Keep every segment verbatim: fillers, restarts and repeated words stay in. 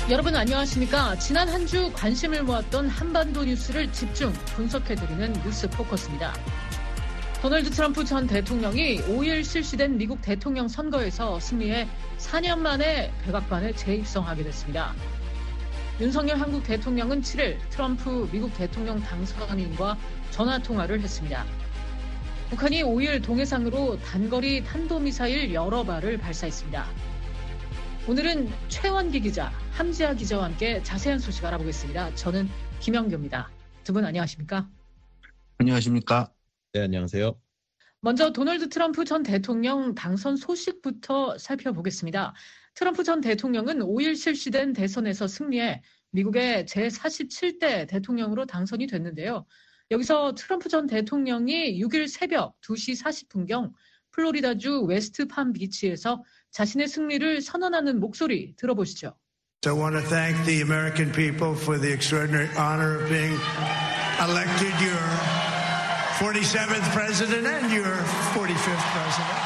여러분 안녕하십니까? 지난 한 주 관심을 모았던 한반도 뉴스를 집중 분석해드리는 뉴스 포커스입니다. 도널드 트럼프 전 대통령이 오일 실시된 미국 대통령 선거에서 승리해 사 년 만에 백악관에 재입성하게 됐습니다. 윤석열 한국 대통령은 칠일 트럼프 미국 대통령 당선인과 전화통화를 했습니다. 북한이 오일 동해상으로 단거리 탄도미사일 여러 발을 발사했습니다. 오늘은 최원기 기자, 함지아 기자와 함께 자세한 소식 알아보겠습니다. 저는 김영규입니다. 두 분 안녕하십니까? 안녕하십니까? 네, 안녕하세요. 먼저 도널드 트럼프 전 대통령 당선 소식부터 살펴보겠습니다. 트럼프 전 대통령은 오일 실시된 대선에서 승리해 미국의 제사십칠 대 대통령으로 당선이 됐는데요. 여기서 트럼프 전 대통령이 육일 새벽 두 시 사십 분경 플로리다주 웨스트팜비치에서 자신의 승리를 선언하는 목소리 들어보시죠. I want to thank the American people for the extraordinary honor of being elected your forty-seventh president and your forty-fifth president.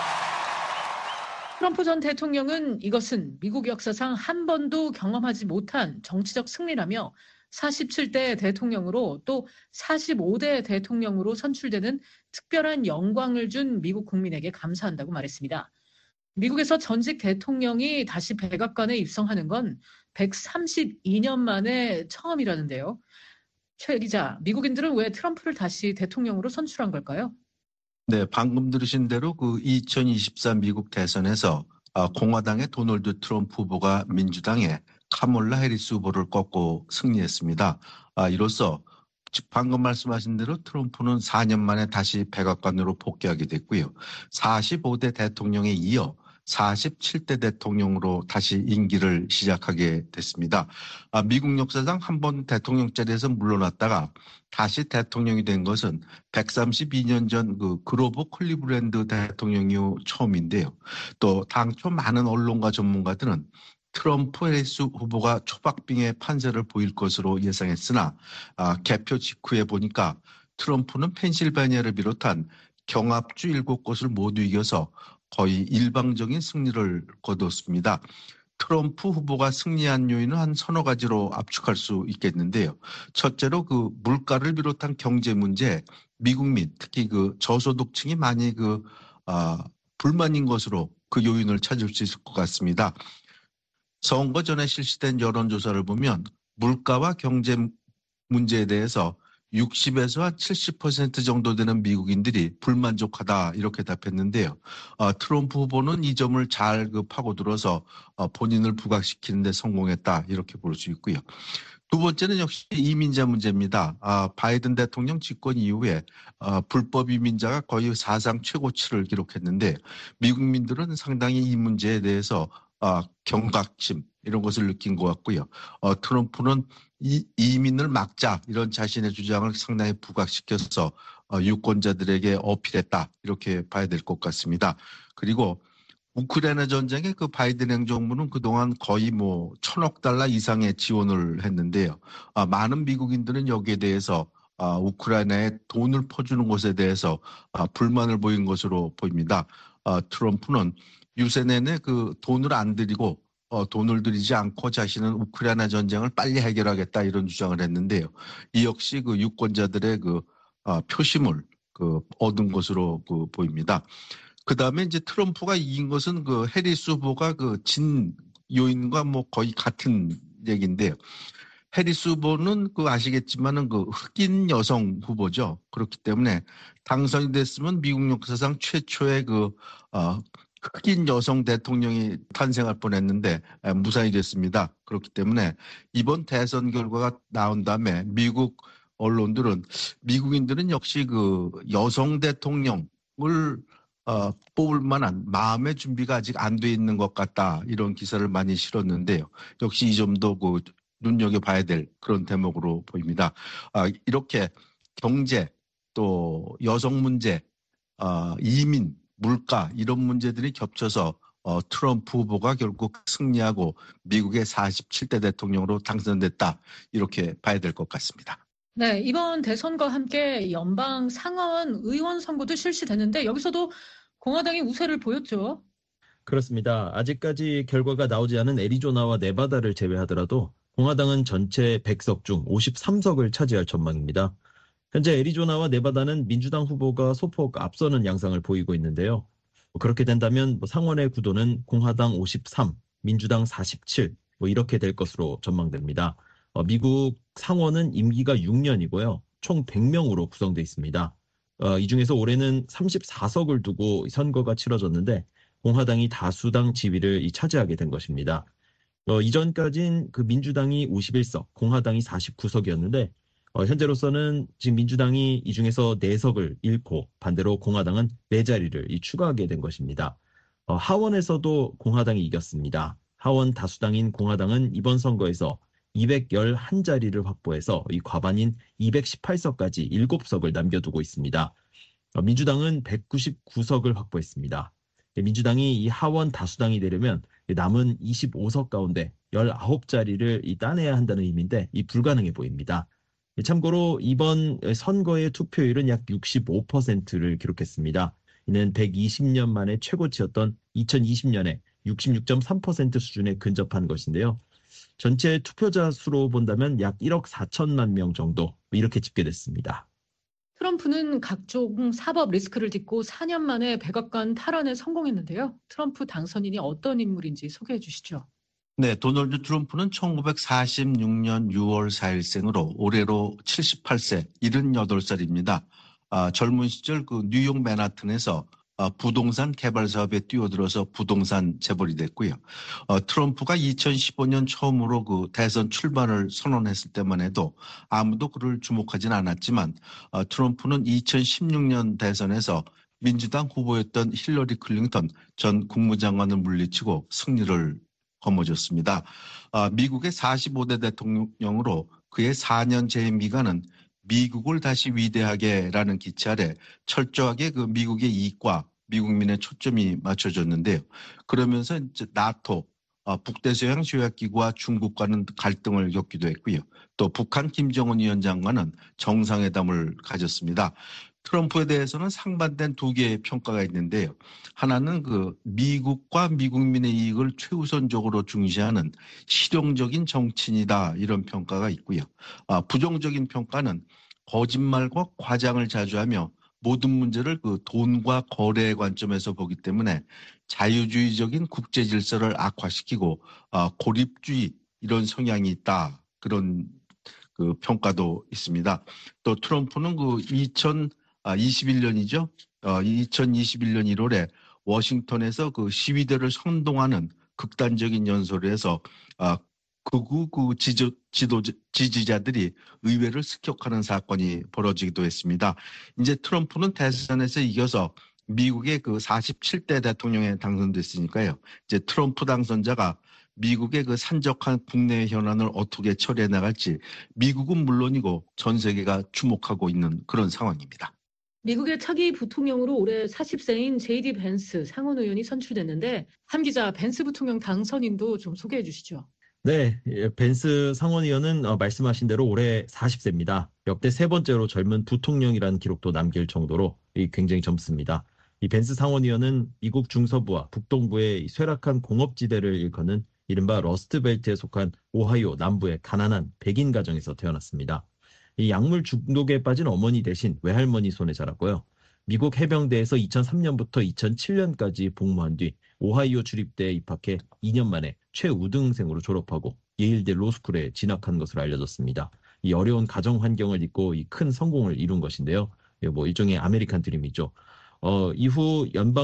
트럼프 전 대통령은 이것은 미국 역사상 한 번도 경험하지 못한 정치적 승리라며 사십칠 대 대통령으로 또 사십오 대 대통령으로 선출되는 특별한 영광을 준 미국 국민에게 감사한다고 말했습니다. 미국에서 전직 대통령이 다시 백악관에 입성하는 건 백삼십이 년 만에 처음이라는데요. 최 기자, 미국인들은 왜 트럼프를 다시 대통령으로 선출한 걸까요? 네, 방금 들으신 대로 그 이천이십사 미국 대선에서 공화당의 도널드 트럼프 후보가 민주당의 카몰라 해리스 후보를 꺾고 승리했습니다. 이로써 방금 말씀하신 대로 트럼프는 사 년 만에 다시 백악관으로 복귀하게 됐고요. 사십오 대 대통령에 이어 사십칠 대 대통령으로 다시 임기를 시작하게 됐습니다. 미국 역사상 한 번 대통령 자리에서 물러났다가 다시 대통령이 된 것은 백삼십이 년 전 그 그로버 클리브랜드 대통령이 처음인데요. 또 당초 많은 언론과 전문가들은 트럼프 해리스 후보가 초박빙의 판세를 보일 것으로 예상했으나 아, 개표 직후에 보니까 트럼프는 펜실베니아를 비롯한 경합주 일곱 곳을 모두 이겨서 거의 일방적인 승리를 거뒀습니다. 트럼프 후보가 승리한 요인은 한 서너 가지로 압축할 수 있겠는데요. 첫째로 그 물가를 비롯한 경제 문제, 미국민 특히 그 저소득층이 많이 그 아, 불만인 것으로 그 요인을 찾을 수 있을 것 같습니다. 선거 전에 실시된 여론조사를 보면 물가와 경제 문제에 대해서 육십에서 한 칠십 퍼센트 정도 되는 미국인들이 불만족하다 이렇게 답했는데요. 어, 트럼프 후보는 이 점을 잘 그 파고들어서 어, 본인을 부각시키는 데 성공했다 이렇게 볼 수 있고요. 두 번째는 역시 이민자 문제입니다. 아, 바이든 대통령 집권 이후에 아, 불법 이민자가 거의 사상 최고치를 기록했는데 미국민들은 상당히 이 문제에 대해서 아, 경각심 이런 것을 느낀 것 같고요. 어, 트럼프는 이, 이민을 막자 이런 자신의 주장을 상당히 부각시켜서 어, 유권자들에게 어필했다 이렇게 봐야 될 것 같습니다. 그리고 우크라이나 전쟁에 그 바이든 행정부는 그동안 거의 뭐 천억 달러 이상의 지원을 했는데요. 아, 많은 미국인들은 여기에 대해서 아, 우크라이나에 돈을 퍼주는 것에 대해서 아, 불만을 보인 것으로 보입니다. 아, 트럼프는 유세 내내 그 돈을 안 들이고 어, 돈을 들이지 않고 자신은 우크라이나 전쟁을 빨리 해결하겠다 이런 주장을 했는데요. 이 역시 그 유권자들의 그 어, 표심을 그 얻은 것으로 그 보입니다. 그 다음에 이제 트럼프가 이긴 것은 그 해리스 후보가 그 진 요인과 뭐 거의 같은 얘기인데요. 해리스 후보는 그 아시겠지만은 그 흑인 여성 후보죠. 그렇기 때문에 당선이 됐으면 미국 역사상 최초의 그 어, 흑인 여성 대통령이 탄생할 뻔했는데 무산이 됐습니다. 그렇기 때문에 이번 대선 결과가 나온 다음에 미국 언론들은 미국인들은 역시 그 여성 대통령을 어, 뽑을 만한 마음의 준비가 아직 안 돼 있는 것 같다 이런 기사를 많이 실었는데요. 역시 이 점도 그 눈여겨봐야 될 그런 대목으로 보입니다. 아, 이렇게 경제 또 여성 문제, 어, 이민 물가 이런 문제들이 겹쳐서 어, 트럼프 후보가 결국 승리하고 미국의 사십칠 대 대통령으로 당선됐다 이렇게 봐야 될 것 같습니다. 네, 이번 대선과 함께 연방 상하원 의원 선거도 실시됐는데 여기서도 공화당이 우세를 보였죠. 그렇습니다. 아직까지 결과가 나오지 않은 애리조나와 네바다를 제외하더라도 공화당은 전체 백 석 중 오십삼 석을 차지할 전망입니다. 현재 애리조나와 네바다는 민주당 후보가 소폭 앞서는 양상을 보이고 있는데요. 그렇게 된다면 상원의 구도는 공화당 오십삼, 민주당 사십칠 뭐 이렇게 될 것으로 전망됩니다. 어, 미국 상원은 임기가 육 년이고요. 총 백 명으로 구성되어 있습니다. 어, 이 중에서 올해는 삼십사 석을 두고 선거가 치러졌는데 공화당이 다수당 지위를 차지하게 된 것입니다. 어, 이전까진 그 민주당이 오십일 석, 공화당이 사십구 석이었는데 어, 현재로서는 지금 민주당이 이 중에서 네 석을 잃고 반대로 공화당은 네 자리를 이 추가하게 된 것입니다. 어, 하원에서도 공화당이 이겼습니다. 하원 다수당인 공화당은 이번 선거에서 이백십일 자리를 확보해서 이 과반인 이백십팔 석까지 일곱 석을 남겨두고 있습니다. 어, 민주당은 백구십구 석을 확보했습니다. 민주당이 이 하원 다수당이 되려면 남은 이십오 석 가운데 십구 자리를 이 따내야 한다는 의미인데 이 불가능해 보입니다. 참고로 이번 선거의 투표율은 약 육십오 퍼센트를 기록했습니다. 이는 백이십 년 만에 최고치였던 이천이십 년에 육십육 점 삼 퍼센트 수준에 근접한 것인데요. 전체 투표자 수로 본다면 약 일억 사천만 명 정도 이렇게 집계됐습니다. 트럼프는 각종 사법 리스크를 딛고 사 년 만에 백악관 탈환에 성공했는데요. 트럼프 당선인이 어떤 인물인지 소개해 주시죠. 네, 도널드 트럼프는 천구백사십육 년 유월 사일생으로 올해로 칠십팔 세, 칠십팔 살입니다. 아, 젊은 시절 그 뉴욕 맨하튼에서 아, 부동산 개발 사업에 뛰어들어서 부동산 재벌이 됐고요. 어, 트럼프가 이천십오 년 처음으로 그 대선 출마를 선언했을 때만 해도 아무도 그를 주목하진 않았지만 어, 트럼프는 이천십육 년 대선에서 민주당 후보였던 힐러리 클린턴 전 국무장관을 물리치고 승리를 거머쥐었습니다. 어, 미국의 사십오 대 대통령으로 그의 사 년 재임 기간은 미국을 다시 위대하게라는 기치 아래 철저하게 그 미국의 이익과 미국민의 초점이 맞춰졌는데요. 그러면서 이제 나토, 어, 북대서양 조약기구와 중국과는 갈등을 겪기도 했고요. 또 북한 김정은 위원장과는 정상회담을 가졌습니다. 트럼프에 대해서는 상반된 두 개의 평가가 있는데요. 하나는 그 미국과 미국민의 이익을 최우선적으로 중시하는 실용적인 정치인이다 이런 평가가 있고요. 아, 부정적인 평가는 거짓말과 과장을 자주 하며 모든 문제를 그 돈과 거래의 관점에서 보기 때문에 자유주의적인 국제 질서를 악화시키고 아, 고립주의 이런 성향이 있다 그런 그 평가도 있습니다. 또 트럼프는 그 이천이십일 년이죠. 어, 이천이십일 년 일월에 워싱턴에서 그 시위대를 선동하는 극단적인 연설을 해서 아, 극우 그 지도, 지도, 지지자들이 의회를 습격하는 사건이 벌어지기도 했습니다. 이제 트럼프는 대선에서 이겨서 미국의 그 사십칠 대 대통령에 당선됐으니까요. 이제 트럼프 당선자가 미국의 그 산적한 국내 현안을 어떻게 처리해 나갈지 미국은 물론이고 전 세계가 주목하고 있는 그런 상황입니다. 미국의 차기 부통령으로 올해 사십 세인 제이디 벤스 상원 의원이 선출됐는데 한 기자 벤스 부통령 당선인도 좀 소개해 주시죠. 네, 벤스 상원의원은 말씀하신 대로 올해 사십 세입니다. 역대 세 번째로 젊은 부통령이라는 기록도 남길 정도로 굉장히 젊습니다. 이 벤스 상원의원은 미국 중서부와 북동부의 쇠락한 공업지대를 일컫는 이른바 러스트벨트에 속한 오하이오 남부의 가난한 백인 가정에서 태어났습니다. 이 약물 중독에 빠진 어머니 대신 외할머니 손에 자랐고요. 미국 해병대에서 이천삼 년부터 이천칠 년까지 복무한 뒤 오하이오 주립대에 입학해 이 년 만에 최우등생으로 졸업하고 예일대 로스쿨에 진학한 것으로 알려졌습니다. 이 어려운 가정 환경을 딛고 이 큰 성공을 이룬 것인데요. 뭐 일종의 아메리칸 드림이죠. 어, 이후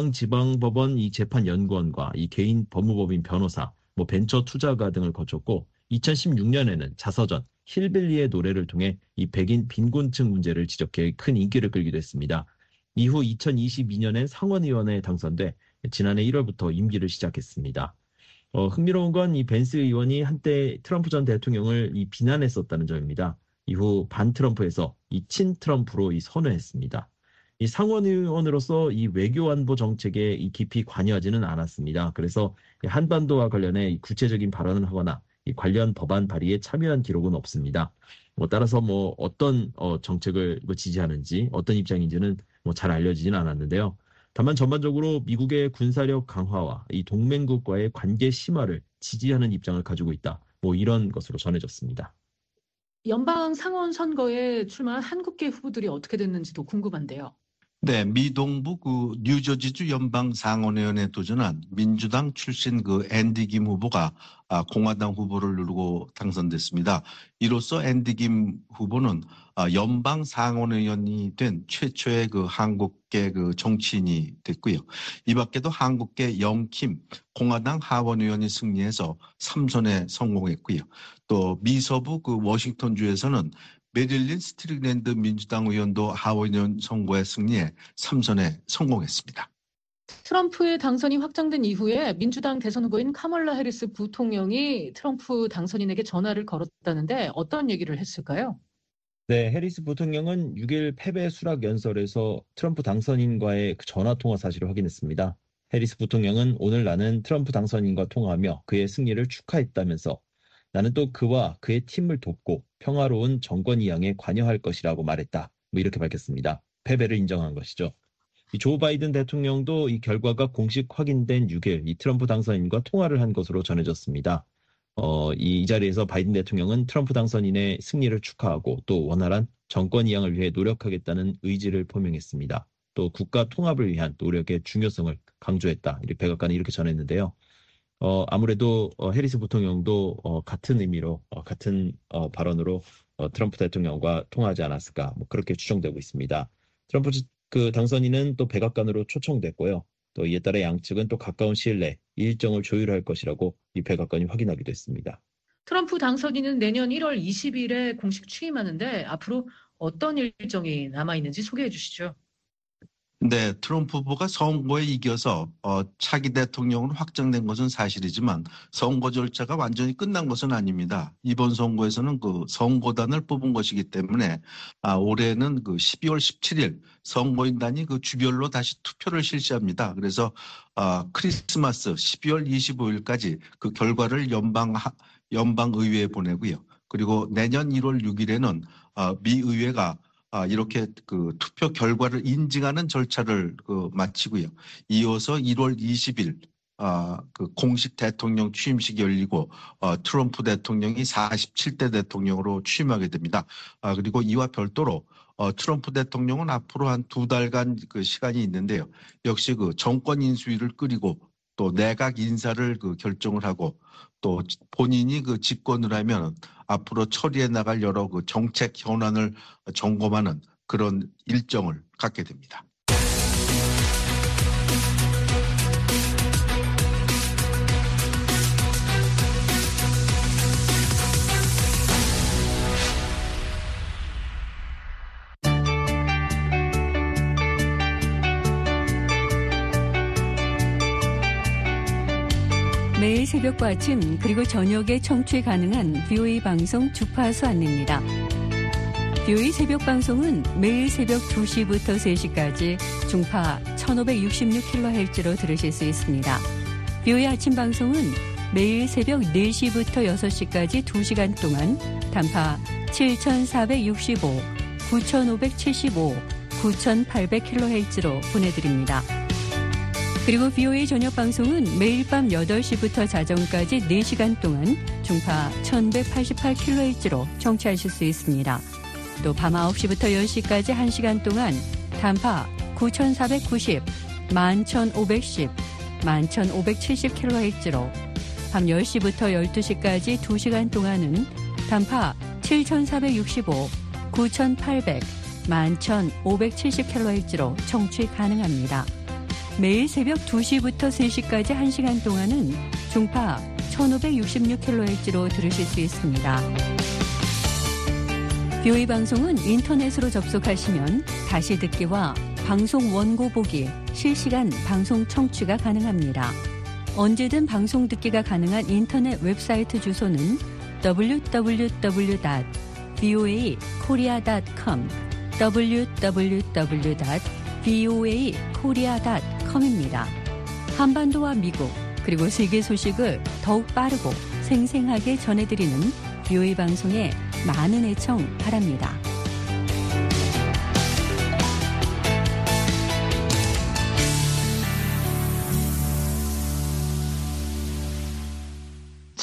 연방지방법원 이 재판연구원과 이 개인 법무법인 변호사, 뭐 벤처 투자가 등을 거쳤고 이천십육 년에는 자서전 힐빌리의 노래를 통해 이 백인 빈곤층 문제를 지적해 큰 인기를 끌기도 했습니다. 이후 이천이십이 년엔 상원의원에 당선돼 지난해 일월부터 임기를 시작했습니다. 어, 흥미로운 건 이 벤스 의원이 한때 트럼프 전 대통령을 이 비난했었다는 점입니다. 이후 반 트럼프에서 이 친 트럼프로 이 선회했습니다. 이 상원의원으로서 이 외교 안보 정책에 이 깊이 관여하지는 않았습니다. 그래서 한반도와 관련해 이 구체적인 발언을 하거나 이 관련 법안 발의에 참여한 기록은 없습니다. 뭐 따라서 뭐 어떤 어, 정책을 뭐 지지하는지 어떤 입장인지는 뭐 잘 알려지지는 않았는데요. 다만 전반적으로 미국의 군사력 강화와 이 동맹국과의 관계 심화를 지지하는 입장을 가지고 있다. 뭐 이런 것으로 전해졌습니다. 연방 상원 선거에 출마한 한국계 후보들이 어떻게 됐는지도 궁금한데요. 네, 미 동부 그 뉴저지주 연방 상원의원에 도전한 민주당 출신 그 앤디 김 후보가 아, 공화당 후보를 누르고 당선됐습니다. 이로써 앤디 김 후보는 아, 연방 상원의원이 된 최초의 그 한국계 그 정치인이 됐고요. 이 밖에도 한국계 영킴 공화당 하원의원이 승리해서 삼 선에 성공했고요. 또 미서부 그 워싱턴주에서는 메릴린 스트릭랜드 민주당 의원도 하원의원 선거에 승리해 삼 선에 성공했습니다. 트럼프의 당선이 확정된 이후에 민주당 대선 후보인 카멀라 해리스 부통령이 트럼프 당선인에게 전화를 걸었다는데 어떤 얘기를 했을까요? 네, 해리스 부통령은 육 일 패배 수락 연설에서 트럼프 당선인과의 그 전화 통화 사실을 확인했습니다. 해리스 부통령은 오늘 나는 트럼프 당선인과 통화하며 그의 승리를 축하했다면서 나는 또 그와 그의 팀을 돕고 평화로운 정권 이양에 관여할 것이라고 말했다. 뭐 이렇게 밝혔습니다. 패배를 인정한 것이죠. 이 조 바이든 대통령도 이 결과가 공식 확인된 육 일 이 트럼프 당선인과 통화를 한 것으로 전해졌습니다. 어, 이, 이 자리에서 바이든 대통령은 트럼프 당선인의 승리를 축하하고 또 원활한 정권 이양을 위해 노력하겠다는 의지를 표명했습니다. 또 국가 통합을 위한 노력의 중요성을 강조했다. 이렇게 백악관은 이렇게 전했는데요. 어, 아무래도 어, 해리스 부통령도 어, 같은 의미로 어, 같은 어, 발언으로 어, 트럼프 대통령과 통화하지 않았을까 뭐 그렇게 추정되고 있습니다. 트럼프 그 당선인은 또 백악관으로 초청됐고요. 또 이에 따라 양측은 또 가까운 시일 내 일정을 조율할 것이라고 이 백악관이 확인하기도 했습니다. 트럼프 당선인은 내년 일월 이십일에 공식 취임하는데 앞으로 어떤 일정이 남아있는지 소개해 주시죠. 네, 트럼프 후보가 선거에 이겨서 어, 차기 대통령으로 확정된 것은 사실이지만 선거 절차가 완전히 끝난 것은 아닙니다. 이번 선거에서는 그 선거단을 뽑은 것이기 때문에 아, 올해는 그 십이월 십칠일 선거인단이 그 주별로 다시 투표를 실시합니다. 그래서 아, 크리스마스 십이월 이십오일까지 그 결과를 연방 연방 의회에 보내고요. 그리고 내년 일월 육일에는 아, 미 의회가 아, 이렇게 그 투표 결과를 인증하는 절차를 그 마치고요. 이어서 일월 이십일 아, 그 공식 대통령 취임식이 열리고 어, 트럼프 대통령이 사십칠대 대통령으로 취임하게 됩니다. 아, 그리고 이와 별도로 어, 트럼프 대통령은 앞으로 한 두 달간 그 시간이 있는데요. 역시 그 정권 인수위를 꾸리고 또 내각 인사를 그 결정을 하고 또 본인이 그 집권을 하면 앞으로 처리해 나갈 여러 그 정책 현안을 점검하는 그런 일정을 갖게 됩니다. 매일 새벽과 아침 그리고 저녁에 청취 가능한 비오에이 방송 주파수 안내입니다. 비오에이 새벽 방송은 매일 새벽 두 시부터 세 시까지 중파 천오백육십육 킬로헤르츠로 들으실 수 있습니다. 비오에이 아침 방송은 매일 새벽 네 시부터 여섯 시까지 두 시간 동안 단파 칠천사백육십오, 구천오백칠십오, 구천팔백 킬로헤르츠로 보내드립니다. 그리고 비오에이 저녁 방송은 매일 밤 여덟 시부터 자정까지 네 시간 동안 중파 천백팔십팔 킬로헤르츠로 청취하실 수 있습니다. 또 밤 아홉 시부터 열 시까지 한 시간 동안 단파 구천사백구십, 만천오백십, 만천오백칠십 킬로헤르츠로 밤 열 시부터 열두 시까지 두 시간 동안은 단파 칠천사백육십오, 구천팔백, 만천오백칠십 킬로헤르츠로 청취 가능합니다. 매일 새벽 두 시부터 세 시까지 한 시간 동안은 중파 천오백육십육 킬로헤르츠로 들으실 수 있습니다. 비오에이 방송은 인터넷으로 접속하시면 다시 듣기와 방송 원고 보기, 실시간 방송 청취가 가능합니다. 언제든 방송 듣기가 가능한 인터넷 웹사이트 주소는 더블유 더블유 더블유 닷 비오에이 코리아 닷 컴 더블유 더블유 더블유 닷 비오에이 코리아 닷 컴입니다. 한반도와 미국 그리고 세계 소식을 더욱 빠르고 생생하게 전해드리는 비오에이 방송에 많은 애청 바랍니다.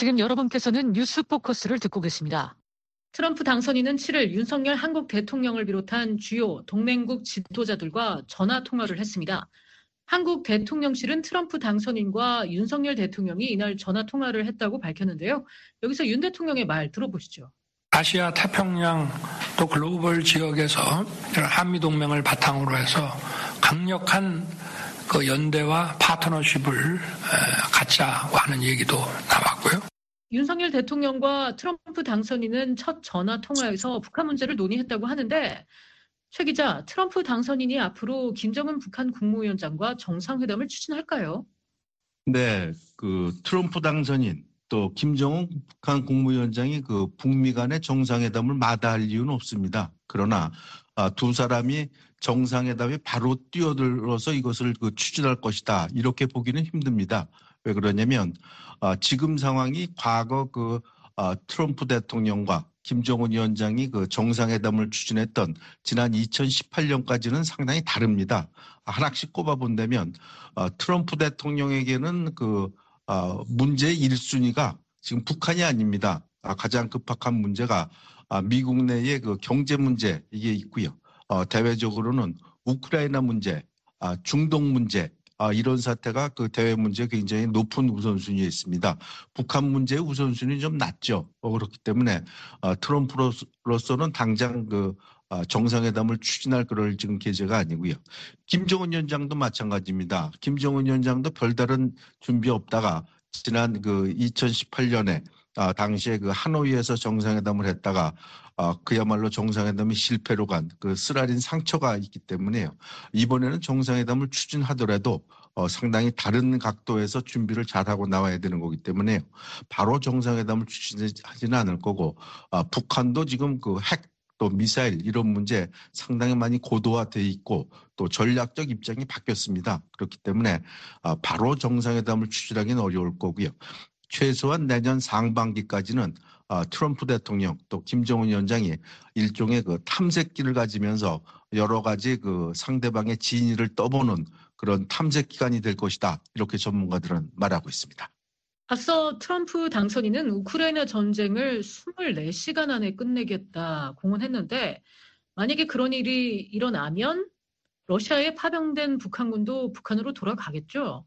지금 여러분께서는 뉴스 포커스를 듣고 계십니다. 트럼프 당선인은 칠일 윤석열 한국 대통령을 비롯한 주요 동맹국 지도자들과 전화 통화를 했습니다. 한국 대통령실은 트럼프 당선인과 윤석열 대통령이 이날 전화 통화를 했다고 밝혔는데요. 여기서 윤 대통령의 말 들어보시죠. 아시아 태평양 또 글로벌 지역에서 한미동맹을 바탕으로 해서 강력한 그 연대와 파트너십을 갖자고 하는 얘기도 나왔고요. 윤석열 대통령과 트럼프 당선인은 첫 전화 통화에서 북한 문제를 논의했다고 하는데 최 기자, 트럼프 당선인이 앞으로 김정은 북한 국무위원장과 정상회담을 추진할까요? 네, 그 트럼프 당선인 또 김정은 북한 국무위원장이 그 북미 간의 정상회담을 마다할 이유는 없습니다. 그러나 두 사람이 정상회담에 바로 뛰어들어서 이것을 그 추진할 것이다. 이렇게 보기는 힘듭니다. 왜 그러냐면 지금 상황이 과거 그 트럼프 대통령과 김정은 위원장이 그 정상회담을 추진했던 지난 이천십팔 년까지는 상당히 다릅니다. 하나씩 꼽아본다면 트럼프 대통령에게는 그 문제의 일 순위가 지금 북한이 아닙니다. 가장 급박한 문제가 미국 내의 그 경제 문제 이게 있고요. 대외적으로는 우크라이나 문제, 중동 문제 이런 사태가 그 대외 문제에 굉장히 높은 우선순위에 있습니다. 북한 문제의 우선순위 좀 낮죠. 그렇기 때문에 트럼프로서는 당장 그 정상회담을 추진할 그럴 지금 계제가 아니고요. 김정은 위원장도 마찬가지입니다. 김정은 위원장도 별다른 준비 없다가 지난 그 이천십팔 년에 당시에 그 하노이에서 정상회담을 했다가 그야말로 정상회담이 실패로 간 그 쓰라린 상처가 있기 때문에요. 이번에는 정상회담을 추진하더라도 상당히 다른 각도에서 준비를 잘하고 나와야 되는 거기 때문에요. 바로 정상회담을 추진하지는 않을 거고 북한도 지금 그 핵 또 미사일 이런 문제 상당히 많이 고도화돼 있고 또 전략적 입장이 바뀌었습니다. 그렇기 때문에 바로 정상회담을 추진하기는 어려울 거고요. 최소한 내년 상반기까지는 트럼프 대통령 또 김정은 위원장이 일종의 그 탐색기를 가지면서 여러 가지 그 상대방의 진위를 떠보는 그런 탐색 기간이 될 것이다. 이렇게 전문가들은 말하고 있습니다. 앞서 트럼프 당선인은 우크라이나 전쟁을 이십사 시간 안에 끝내겠다 공언했는데 만약에 그런 일이 일어나면 러시아에 파병된 북한군도 북한으로 돌아가겠죠?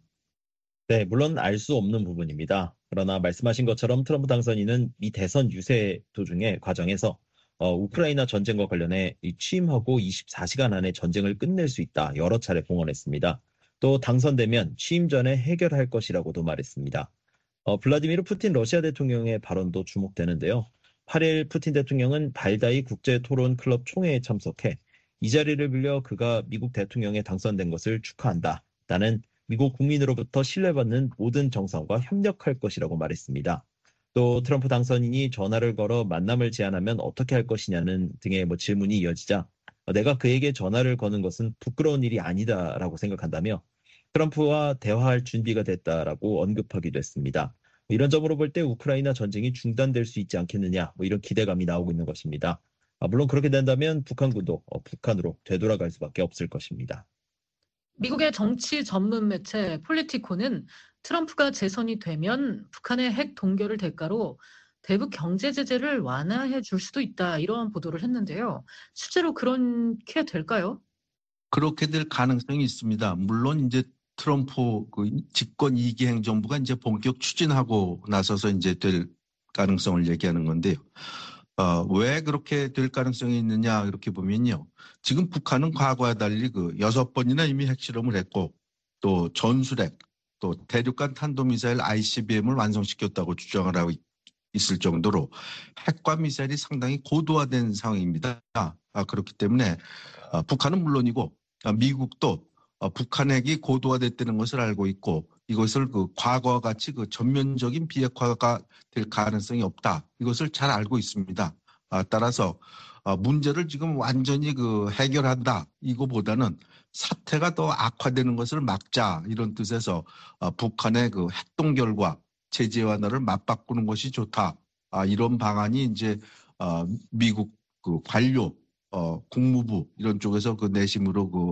네, 물론 알 수 없는 부분입니다. 그러나 말씀하신 것처럼 트럼프 당선인은 미 대선 유세 도중에 과정에서 어, 우크라이나 전쟁과 관련해 취임하고 이십사 시간 안에 전쟁을 끝낼 수 있다 여러 차례 공언했습니다. 또 당선되면 취임 전에 해결할 것이라고도 말했습니다. 어, 블라디미르 푸틴 러시아 대통령의 발언도 주목되는데요. 팔일 푸틴 대통령은 발다이 국제토론클럽 총회에 참석해 이 자리를 빌려 그가 미국 대통령에 당선된 것을 축하한다. 나는 미국 국민으로부터 신뢰받는 모든 정상과 협력할 것이라고 말했습니다. 또 트럼프 당선인이 전화를 걸어 만남을 제안하면 어떻게 할 것이냐는 등의 뭐 질문이 이어지자 내가 그에게 전화를 거는 것은 부끄러운 일이 아니다라고 생각한다며 트럼프와 대화할 준비가 됐다라고 언급하기도 했습니다. 이런 점으로 볼 때 우크라이나 전쟁이 중단될 수 있지 않겠느냐 뭐 이런 기대감이 나오고 있는 것입니다. 물론 그렇게 된다면 북한군도 북한으로 되돌아갈 수밖에 없을 것입니다. 미국의 정치 전문 매체 폴리티코는 트럼프가 재선이 되면 북한의 핵 동결을 대가로 대북 경제 제재를 완화해 줄 수도 있다 이런 보도를 했는데요. 실제로 그렇게 될까요? 그렇게 될 가능성이 있습니다. 물론 이제 트럼프 그 집권 이 기 행정부가 이제 본격 추진하고 나서서 이제 될 가능성을 얘기하는 건데요. 어, 왜 그렇게 될 가능성이 있느냐 이렇게 보면요. 지금 북한은 과거와 달리 그 여섯 번이나 이미 핵실험을 했고 또 전술핵 또 대륙간 탄도미사일 아이씨비엠을 완성시켰다고 주장을 하고 있을 정도로 핵과 미사일이 상당히 고도화된 상황입니다. 아, 그렇기 때문에 아, 북한은 물론이고 아, 미국도 아, 북한 핵이 고도화됐다는 것을 알고 있고 이것을 그 과거와 같이 그 전면적인 비핵화가 될 가능성이 없다. 이것을 잘 알고 있습니다. 아, 따라서 아, 문제를 지금 완전히 그 해결한다. 이거보다는 사태가 더 악화되는 것을 막자 이런 뜻에서 아, 북한의 그 핵동결과 제재 완화를 맞바꾸는 것이 좋다. 아, 이런 방안이 이제 아, 미국 그 관료, 어, 국무부 이런 쪽에서 그 내심으로 그,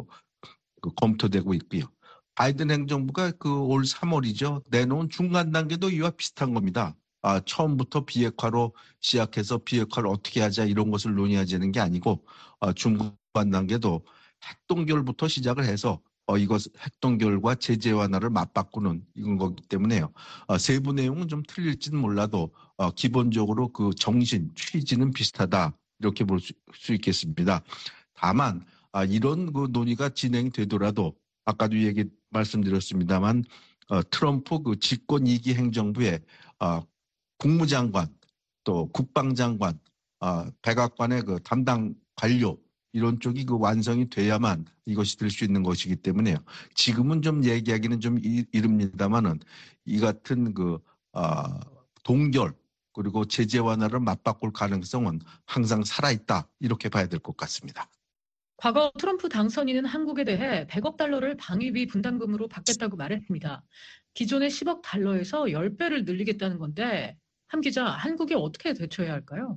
그 검토되고 있고요. 바이든 행정부가 그 올 삼월이죠. 내놓은 중간 단계도 이와 비슷한 겁니다. 아, 처음부터 비핵화로 시작해서 비핵화를 어떻게 하자 이런 것을 논의하자는 게 아니고 아, 중간 단계도 핵동결부터 시작을 해서 어, 이것 핵동결과 제재 완화를 맞바꾸는 이건 거기 때문에요. 어, 세부 내용은 좀 틀릴지는 몰라도 어, 기본적으로 그 정신, 취지는 비슷하다 이렇게 볼 수 있겠습니다. 다만 아, 이런 그 논의가 진행되더라도 아까도 얘기 말씀드렸습니다만 어, 트럼프 그 집권 이 기 행정부의 어, 국무장관 또 국방장관, 어, 백악관의 그 담당 관료 이런 쪽이 그 완성이 돼야만 이것이 될 수 있는 것이기 때문에요. 지금은 좀 얘기하기는 좀 이릅니다만은 이 같은 그 어, 동결 그리고 제재 완화를 맞바꿀 가능성은 항상 살아있다 이렇게 봐야 될 것 같습니다. 과거 트럼프 당선인은 한국에 대해 백억 달러를 방위비 분담금으로 받겠다고 말했습니다. 기존의 십억 달러에서 십 배를 늘리겠다는 건데 함 기자, 한국이 어떻게 대처해야 할까요?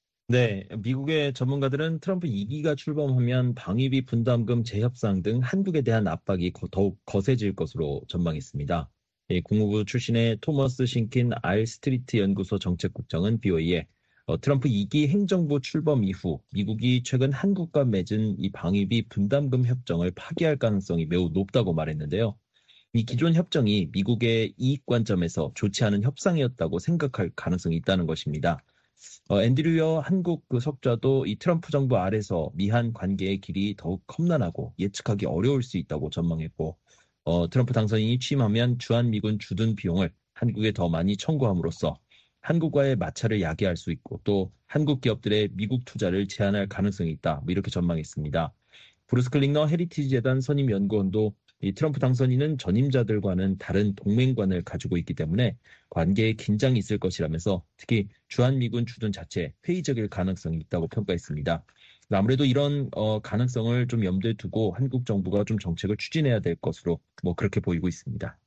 네, 미국의 전문가들은 트럼프 이 기가 출범하면 방위비 분담금 재협상 등 한국에 대한 압박이 더욱 거세질 것으로 전망했습니다. 국무부 출신의 토머스 싱킨 알 스트리트 연구소 정책국장은 비오이에 어, 트럼프 이 기 행정부 출범 이후 미국이 최근 한국과 맺은 이 방위비 분담금 협정을 파기할 가능성이 매우 높다고 말했는데요. 이 기존 협정이 미국의 이익 관점에서 좋지 않은 협상이었다고 생각할 가능성이 있다는 것입니다. 어, 앤드류어 한국 그 석좌도 이 트럼프 정부 아래서 미한 관계의 길이 더욱 험난하고 예측하기 어려울 수 있다고 전망했고 어, 트럼프 당선인이 취임하면 주한미군 주둔 비용을 한국에 더 많이 청구함으로써 한국과의 마찰을 야기할 수 있고 또 한국 기업들의 미국 투자를 제한할 가능성이 있다. 뭐 이렇게 전망했습니다. 브루스 클링너 헤리티지 재단 선임 연구원도 이 트럼프 당선인은 전임자들과는 다른 동맹관을 가지고 있기 때문에 관계에 긴장이 있을 것이라면서 특히 주한미군 주둔 자체에 회의적일 가능성이 있다고 평가했습니다. 아무래도 이런 어, 가능성을 좀 염두에 두고 한국 정부가 좀 정책을 추진해야 될 것으로 뭐 그렇게 보이고 있습니다.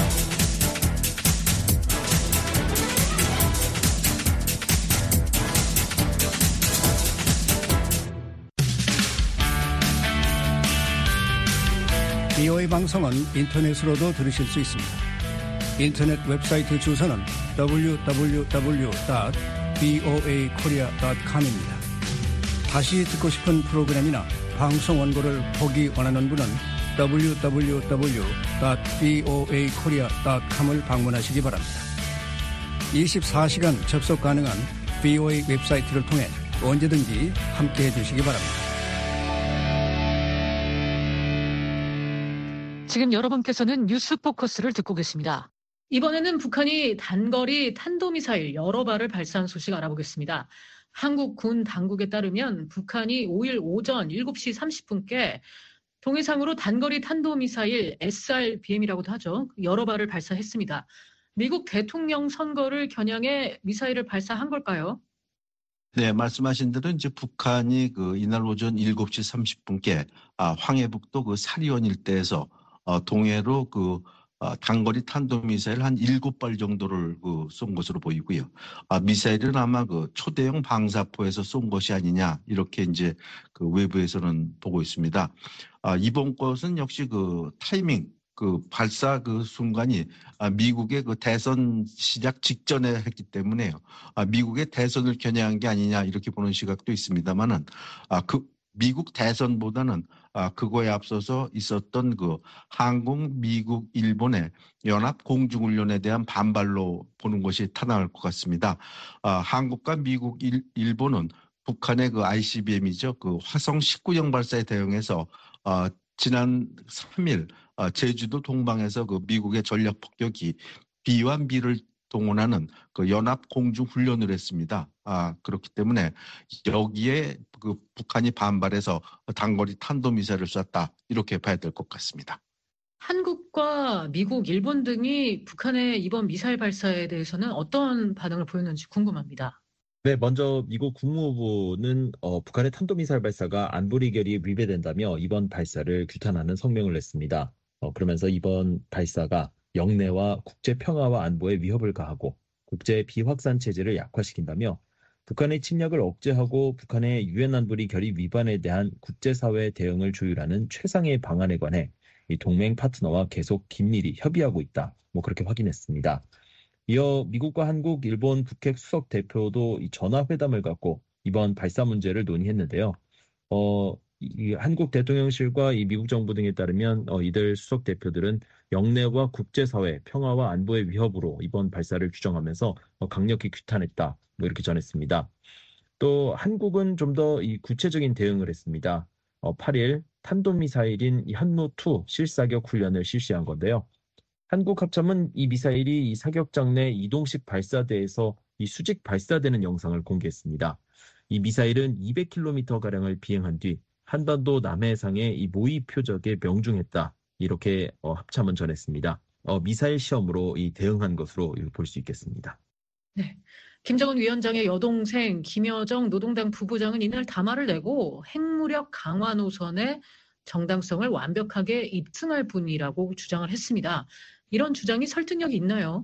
비오에이 방송은 인터넷으로도 들으실 수 있습니다. 인터넷 웹사이트 주소는 더블유 더블유 더블유 닷 비오에이 코리아 닷 컴입니다. 다시 듣고 싶은 프로그램이나 방송 원고를 보기 원하는 분은 더블유 더블유 더블유 닷 비오에이 코리아 닷 컴을 방문하시기 바랍니다. 이십사 시간 접속 가능한 비오에이 웹사이트를 통해 언제든지 함께해 주시기 바랍니다. 지금 여러분께서는 뉴스 포커스를 듣고 계십니다. 이번에는 북한이 단거리 탄도미사일 여러 발을 발사한 소식 알아보겠습니다. 한국 군 당국에 따르면 북한이 오일 오전 일곱 시 삼십 분께 동해상으로 단거리 탄도미사일 에스알비엠이라고도 하죠. 여러 발을 발사했습니다. 미국 대통령 선거를 겨냥해 미사일을 발사한 걸까요? 네, 말씀하신 대로 이제 북한이 그 이날 오전 일곱 시 삼십 분께 아, 황해북도 그 사리원 일대에서 어, 동해로 그 어, 단거리 탄도미사일 한 일곱 발 정도를 그 쏜 것으로 보이고요. 아, 미사일은 아마 그 초대형 방사포에서 쏜 것이 아니냐 이렇게 이제 그 외부에서는 보고 있습니다. 아, 이번 것은 역시 그 타이밍 그 발사 그 순간이 아, 미국의 그 대선 시작 직전에 했기 때문에요. 아, 미국의 대선을 겨냥한 게 아니냐 이렇게 보는 시각도 있습니다만은 아, 그 미국 대선보다는 아, 그거에 앞서서 있었던 그 한국, 미국, 일본의 연합 공중훈련에 대한 반발로 보는 것이 타당할 것 같습니다. 아, 한국과 미국, 일, 일본은 북한의 그 아이씨비엠이죠. 그 화성 십구형 발사에 대응해서 아, 지난 삼 일 아, 제주도 동방에서 그 미국의 전략 폭격이 비와 미를 동원하는 그 연합 공중 훈련을 했습니다. 아, 그렇기 때문에 여기에 그 북한이 반발해서 단거리 탄도미사일을 쐈다 이렇게 봐야 될 것 같습니다. 한국과 미국, 일본 등이 북한의 이번 미사일 발사에 대해서는 어떤 반응을 보였는지 궁금합니다. 네, 먼저 미국 국무부는 어, 북한의 탄도미사일 발사가 안보리 결의에 위배된다며 이번 발사를 규탄하는 성명을 냈습니다. 어, 그러면서 이번 발사가 영내와 국제 평화와 안보에 위협을 가하고 국제 비확산 체제를 약화시킨다며 북한의 침략을 억제하고 북한의 유엔 안보리 결의 위반에 대한 국제사회 대응을 조율하는 최상의 방안에 관해 이 동맹 파트너와 계속 긴밀히 협의하고 있다. 뭐 그렇게 확인했습니다. 이어 미국과 한국, 일본, 북핵 수석 대표도 이 전화회담을 갖고 이번 발사 문제를 논의했는데요. 어, 이 한국 대통령실과 이 미국 정부 등에 따르면 어, 이들 수석 대표들은 영내와 국제사회, 평화와 안보의 위협으로 이번 발사를 규정하면서 어, 강력히 규탄했다. 뭐 이렇게 전했습니다. 또 한국은 좀 더 이 구체적인 대응을 했습니다. 어, 팔 일 탄도미사일인 이 한노 투 실사격 훈련을 실시한 건데요. 한국 합참은 이 미사일이 이 사격장 내 이동식 발사대에서 이 수직 발사되는 영상을 공개했습니다. 이 미사일은 이백 킬로미터가량을 비행한 뒤 한반도 남해상의 이 모의 표적에 명중했다. 이렇게 어, 합참은 전했습니다. 어, 미사일 시험으로 이 대응한 것으로 볼 수 있겠습니다. 네. 김정은 위원장의 여동생 김여정 노동당 부부장은 이날 담화를 내고 핵무력 강화 노선의 정당성을 완벽하게 입증할 분이라고 주장을 했습니다. 이런 주장이 설득력이 있나요?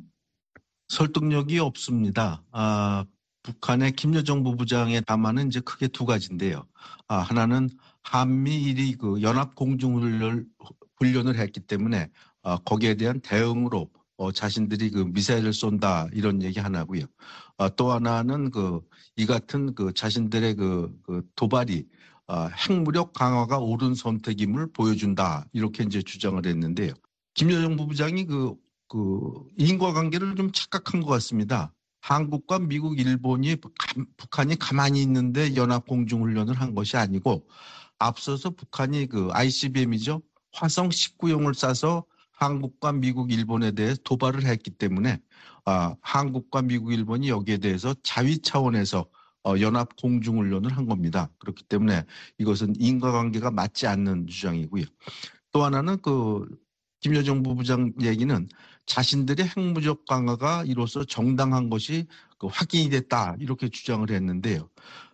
설득력이 없습니다. 아, 북한의 김여정 부부장의 담화는 이제 크게 두 가지인데요. 아, 하나는 한미일이 그 연합 공중훈련을 훈련을 했기 때문에 아, 거기에 대한 대응으로 어, 자신들이 그 미사일을 쏜다 이런 얘기 하나고요. 아, 또 하나는 그 이 같은 그 자신들의 그, 그 도발이 아, 핵무력 강화가 옳은 선택임을 보여준다 이렇게 이제 주장을 했는데요. 김여정 부부장이 그, 그 인과관계를 좀 착각한 것 같습니다. 한국과 미국, 일본이 북한이 가만히 있는데 연합 공중훈련을 한 것이 아니고 앞서서 북한이 그 아이씨비엠이죠. 화성 십구형을 쏴서 한국과 미국, 일본에 대해 도발을 했기 때문에 아, 한국과 미국, 일본이 여기에 대해서 자위 차원에서 어, 연합 공중훈련을 한 겁니다. 그렇기 때문에 이것은 인과관계가 맞지 않는 주장이고요. 또 하나는 그 김여정 부부장 얘기는 자신들의 핵무력 강화가 이로써 정당한 것이 그 확인이 됐다 이렇게 주장을 했는데요.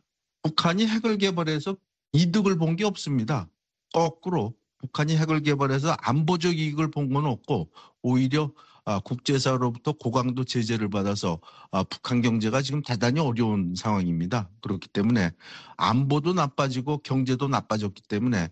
북한이 핵을 개발해서 이득을 본 게 없습니다. 거꾸로 북한이 핵을 개발해서 안보적 이익을 본 건 없고 오히려 국제사로부터 고강도 제재를 받아서 북한 경제가 지금 대단히 어려운 상황입니다. 그렇기 때문에 안보도 나빠지고 경제도 나빠졌기 때문에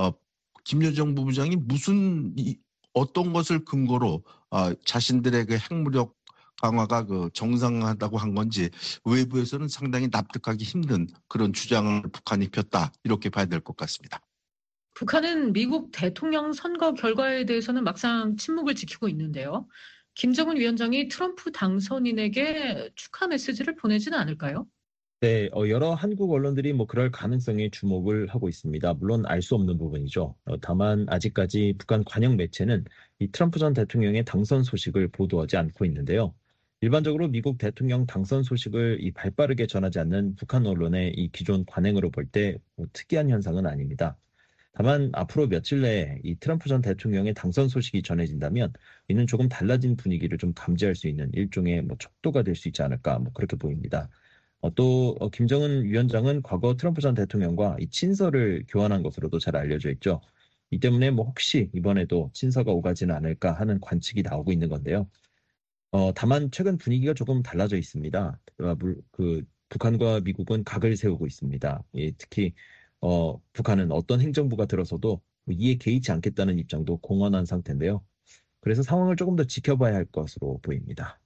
김여정 부부장이 무슨 어떤 것을 근거로 자신들의 그 핵무력 강화가 그 정상하다고 한 건지 외부에서는 상당히 납득하기 힘든 그런 주장을 북한이 폈다 이렇게 봐야 될 것 같습니다. 북한은 미국 대통령 선거 결과에 대해서는 막상 침묵을 지키고 있는데요. 김정은 위원장이 트럼프 당선인에게 축하 메시지를 보내지는 않을까요? 네, 어, 여러 한국 언론들이 뭐 그럴 가능성에 주목을 하고 있습니다. 물론 알 수 없는 부분이죠. 어, 다만 아직까지 북한 관영 매체는 이 트럼프 전 대통령의 당선 소식을 보도하지 않고 있는데요. 일반적으로 미국 대통령 당선 소식을 이 발빠르게 전하지 않는 북한 언론의 이 기존 관행으로 볼 때 뭐 특이한 현상은 아닙니다. 다만 앞으로 며칠 내에 이 트럼프 전 대통령의 당선 소식이 전해진다면 이는 조금 달라진 분위기를 좀 감지할 수 있는 일종의 뭐 척도가 될 수 있지 않을까 뭐 그렇게 보입니다. 어, 또 어, 김정은 위원장은 과거 트럼프 전 대통령과 이 친서를 교환한 것으로도 잘 알려져 있죠. 이 때문에 뭐 혹시 이번에도 친서가 오가지는 않을까 하는 관측이 나오고 있는 건데요. 어, 다만 최근 분위기가 조금 달라져 있습니다. 어, 물, 그 북한과 미국은 각을 세우고 있습니다. 예, 특히 어, 북한은 어떤 행정부가 들어서도 이에 개의치 않겠다는 입장도 공언한 상태인데요. 그래서 상황을 조금 더 지켜봐야 할 것으로 보입니다.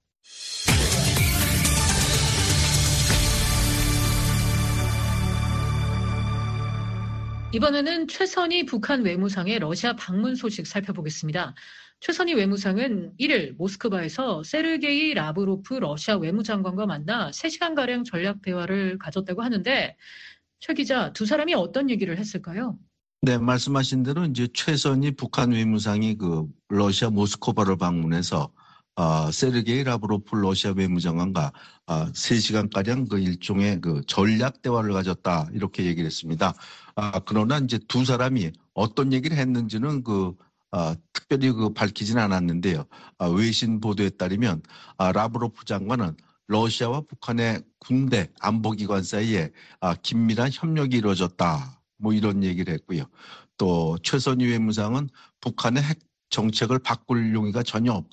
이번에는 최선희 북한 외무상의 러시아 방문 소식 살펴보겠습니다. 최선희 외무상은 일 일 모스크바에서 세르게이 라브로프 러시아 외무장관과 만나 세 시간가량 전략 대화를 가졌다고 하는데 최 기자, 두 사람이 어떤 얘기를 했을까요? 네, 말씀하신 대로 이제 최선희 북한 외무상이 그 러시아 모스크바를 방문해서 어, 세르게이 라브로프 러시아 외무장관과 어, 세 시간가량 그 일종의 그 전략 대화를 가졌다 이렇게 얘기를 했습니다. 아, 그러나 이제 두 사람이 어떤 얘기를 했는지는 그 어, 특별히 그 밝히지는 않았는데요. 아, 외신 보도에 따르면 아, 라브로프 장관은 러시아와 북한의 군대 안보기관 사이에 아, 긴밀한 협력이 이루어졌다. 뭐 이런 얘기를 했고요. 또 최선희 외무상은 북한의 핵 정책을 바꿀 용의가 전혀 없다.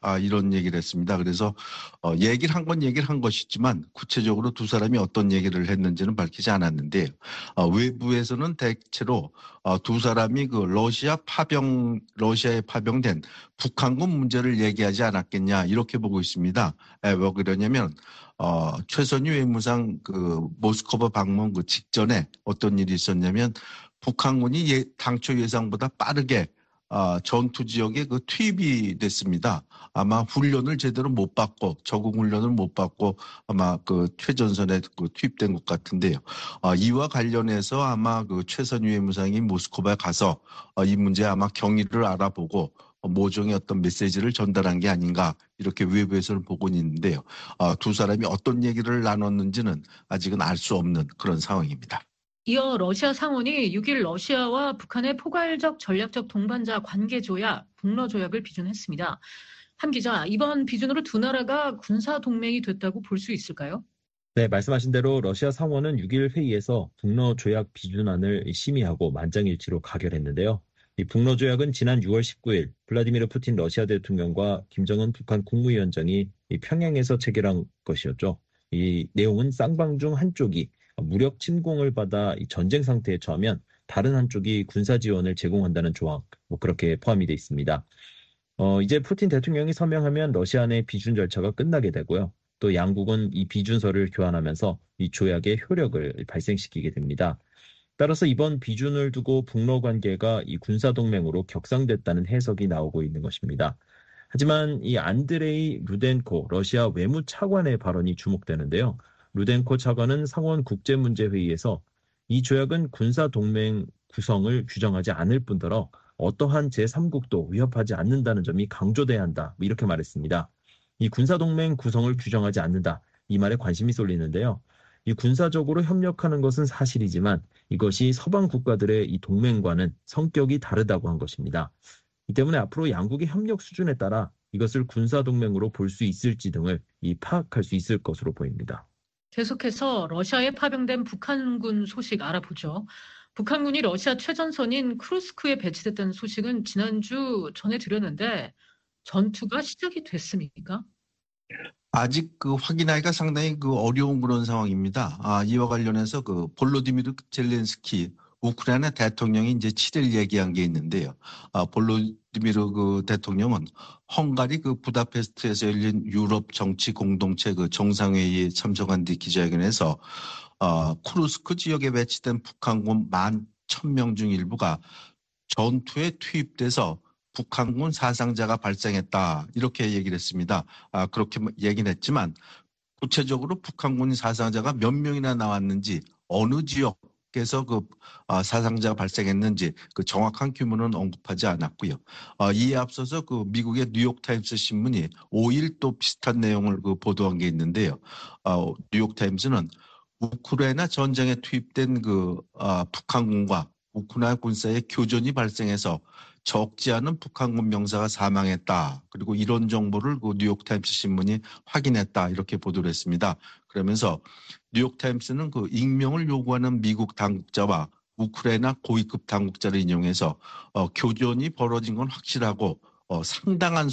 아, 이런 얘기를 했습니다. 그래서 어, 얘기를 한 건 얘기를 한 것이지만 구체적으로 두 사람이 어떤 얘기를 했는지는 밝히지 않았는데요. 어, 외부에서는 대체로 어, 두 사람이 그 러시아 파병, 러시아에 파병된 북한군 문제를 얘기하지 않았겠냐 이렇게 보고 있습니다. 에, 왜 그러냐면 어, 최선희 외무상 그 모스크바 방문 그 직전에 어떤 일이 있었냐면 북한군이 예, 당초 예상보다 빠르게 아, 전투 지역에 그 투입이 됐습니다. 아마 훈련을 제대로 못 받고 적응 훈련을 못 받고 아마 그 최전선에 그 투입된 것 같은데요. 아, 이와 관련해서 아마 그 최선희 외무상이 모스크바에 가서 아, 이 문제 아마 경위를 알아보고 모종의 어떤 메시지를 전달한 게 아닌가 이렇게 외부에서는 보고는 있는데요. 아, 두 사람이 어떤 얘기를 나눴는지는 아직은 알 수 없는 그런 상황입니다. 이어 러시아 상원이 육 일 러시아와 북한의 포괄적 전략적 동반자 관계 조약, 북러 조약을 비준했습니다. 한 기자, 이번 비준으로 두 나라가 군사 동맹이 됐다고 볼 수 있을까요? 네, 말씀하신 대로 러시아 상원은 육 일 회의에서 북러 조약 비준안을 심의하고 만장일치로 가결했는데요. 이 북러 조약은 지난 유월 십구일 블라디미르 푸틴 러시아 대통령과 김정은 북한 국무위원장이 이 평양에서 체결한 것이었죠. 이 내용은 쌍방 중 한쪽이 무력 침공을 받아 전쟁 상태에 처하면 다른 한쪽이 군사 지원을 제공한다는 조항, 뭐 그렇게 포함이 돼 있습니다. 어, 이제 푸틴 대통령이 서명하면 러시아 내 비준 절차가 끝나게 되고요. 또 양국은 이 비준서를 교환하면서 이 조약의 효력을 발생시키게 됩니다. 따라서 이번 비준을 두고 북러 관계가 이 군사 동맹으로 격상됐다는 해석이 나오고 있는 것입니다. 하지만 이 안드레이 루덴코 러시아 외무차관의 발언이 주목되는데요. 루덴코 차관은 상원 국제문제회의에서 이 조약은 군사동맹 구성을 규정하지 않을 뿐더러 어떠한 제삼국도 위협하지 않는다는 점이 강조돼야 한다. 이렇게 말했습니다. 이 군사동맹 구성을 규정하지 않는다. 이 말에 관심이 쏠리는데요. 이 군사적으로 협력하는 것은 사실이지만 이것이 서방 국가들의 이 동맹과는 성격이 다르다고 한 것입니다. 이 때문에 앞으로 양국의 협력 수준에 따라 이것을 군사동맹으로 볼 수 있을지 등을 이 파악할 수 있을 것으로 보입니다. 계속해서 러시아에 파병된 북한군 소식 알아보죠. 북한군이 러시아 최전선인 쿠르스크에 배치됐다는 소식은 지난주 전해드렸는데 전투가 시작이 됐습니까? 아직 그 확인하기가 상당히 그 어려운 그런 상황입니다. 아, 이와 관련해서 그 볼로디미르 젤렌스키 우크라이나 대통령이 이제 칠 일 얘기한 게 있는데요. 아, 볼로디미르 그 대통령은 헝가리 그 부다페스트에서 열린 유럽 정치 공동체 그 정상회의에 참석한 뒤 기자회견에서 어, 쿠르스크 지역에 배치된 북한군 만 천 명 중 일부가 전투에 투입돼서 북한군 사상자가 발생했다 이렇게 얘기를 했습니다. 아, 그렇게 얘기는 했지만 구체적으로 북한군 사상자가 몇 명이나 나왔는지 어느 지역에서 그 사상자가 발생했는지 그 정확한 규모는 언급하지 않았고요. 어, 이에 앞서서 그 미국의 뉴욕타임스 신문이 오 일 또 비슷한 내용을 그 보도한 게 있는데요. 어, 뉴욕타임스는 우크라이나 전쟁에 투입된 그 어, 북한군과 우크라이나 군사의 교전이 발생해서 적지 않은 북한군 명사가 사망했다. 그리고 이런 정보를 그 뉴욕타임스 신문이 확인했다. 이렇게 보도를 했습니다. 그러면서 뉴욕타임스는 그 익명을 요구하는 미국 당국자와 우크라이나 고위급 당국자를 인용해서 어, 교전이 벌어진 건 확실하고 어, 상당한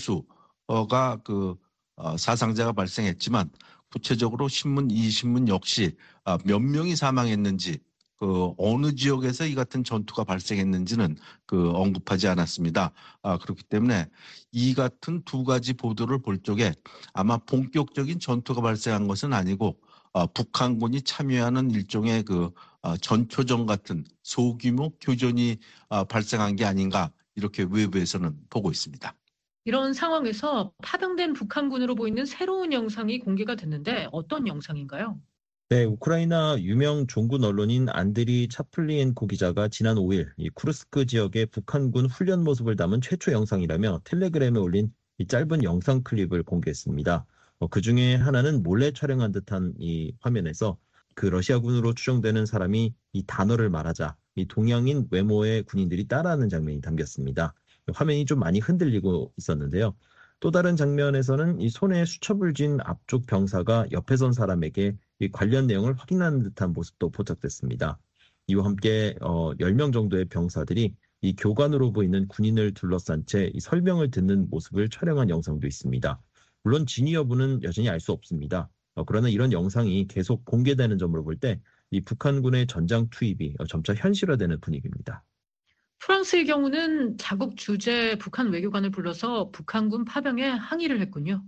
수가 그 어, 사상자가 발생했지만 구체적으로 신문 이 신문 역시 어, 몇 명이 사망했는지 그 어느 지역에서 이 같은 전투가 발생했는지는 그 언급하지 않았습니다. 아, 그렇기 때문에 이 같은 두 가지 보도를 볼 적에 아마 본격적인 전투가 발생한 것은 아니고 어, 북한군이 참여하는 일종의 그 어, 전초전 같은 소규모 교전이 어, 발생한 게 아닌가 이렇게 외부에서는 보고 있습니다. 이런 상황에서 파병된 북한군으로 보이는 새로운 영상이 공개가 됐는데 어떤 영상인가요? 네, 우크라이나 유명 종군 언론인 안드리 차플리엔코 기자가 지난 오 일 이 쿠르스크 지역의 북한군 훈련 모습을 담은 최초 영상이라며 텔레그램에 올린 이 짧은 영상 클립을 공개했습니다. 어, 그 중에 하나는 몰래 촬영한 듯한 이 화면에서 그 러시아군으로 추정되는 사람이 이 단어를 말하자 이 동양인 외모의 군인들이 따라하는 장면이 담겼습니다. 화면이 좀 많이 흔들리고 있었는데요. 또 다른 장면에서는 이 손에 수첩을 쥔 앞쪽 병사가 옆에 선 사람에게 이 관련 내용을 확인하는 듯한 모습도 포착됐습니다. 이와 함께 어, 열 명 정도의 병사들이 이 교관으로 보이는 군인을 둘러싼 채 이 설명을 듣는 모습을 촬영한 영상도 있습니다. 물론 진위 여부는 여전히 알 수 없습니다. 어, 그러나 이런 영상이 계속 공개되는 점으로 볼 때 이 북한군의 전장 투입이 점차 현실화되는 분위기입니다. 프랑스의 경우는 자국 주재 북한 외교관을 불러서 북한군 파병에 항의를 했군요.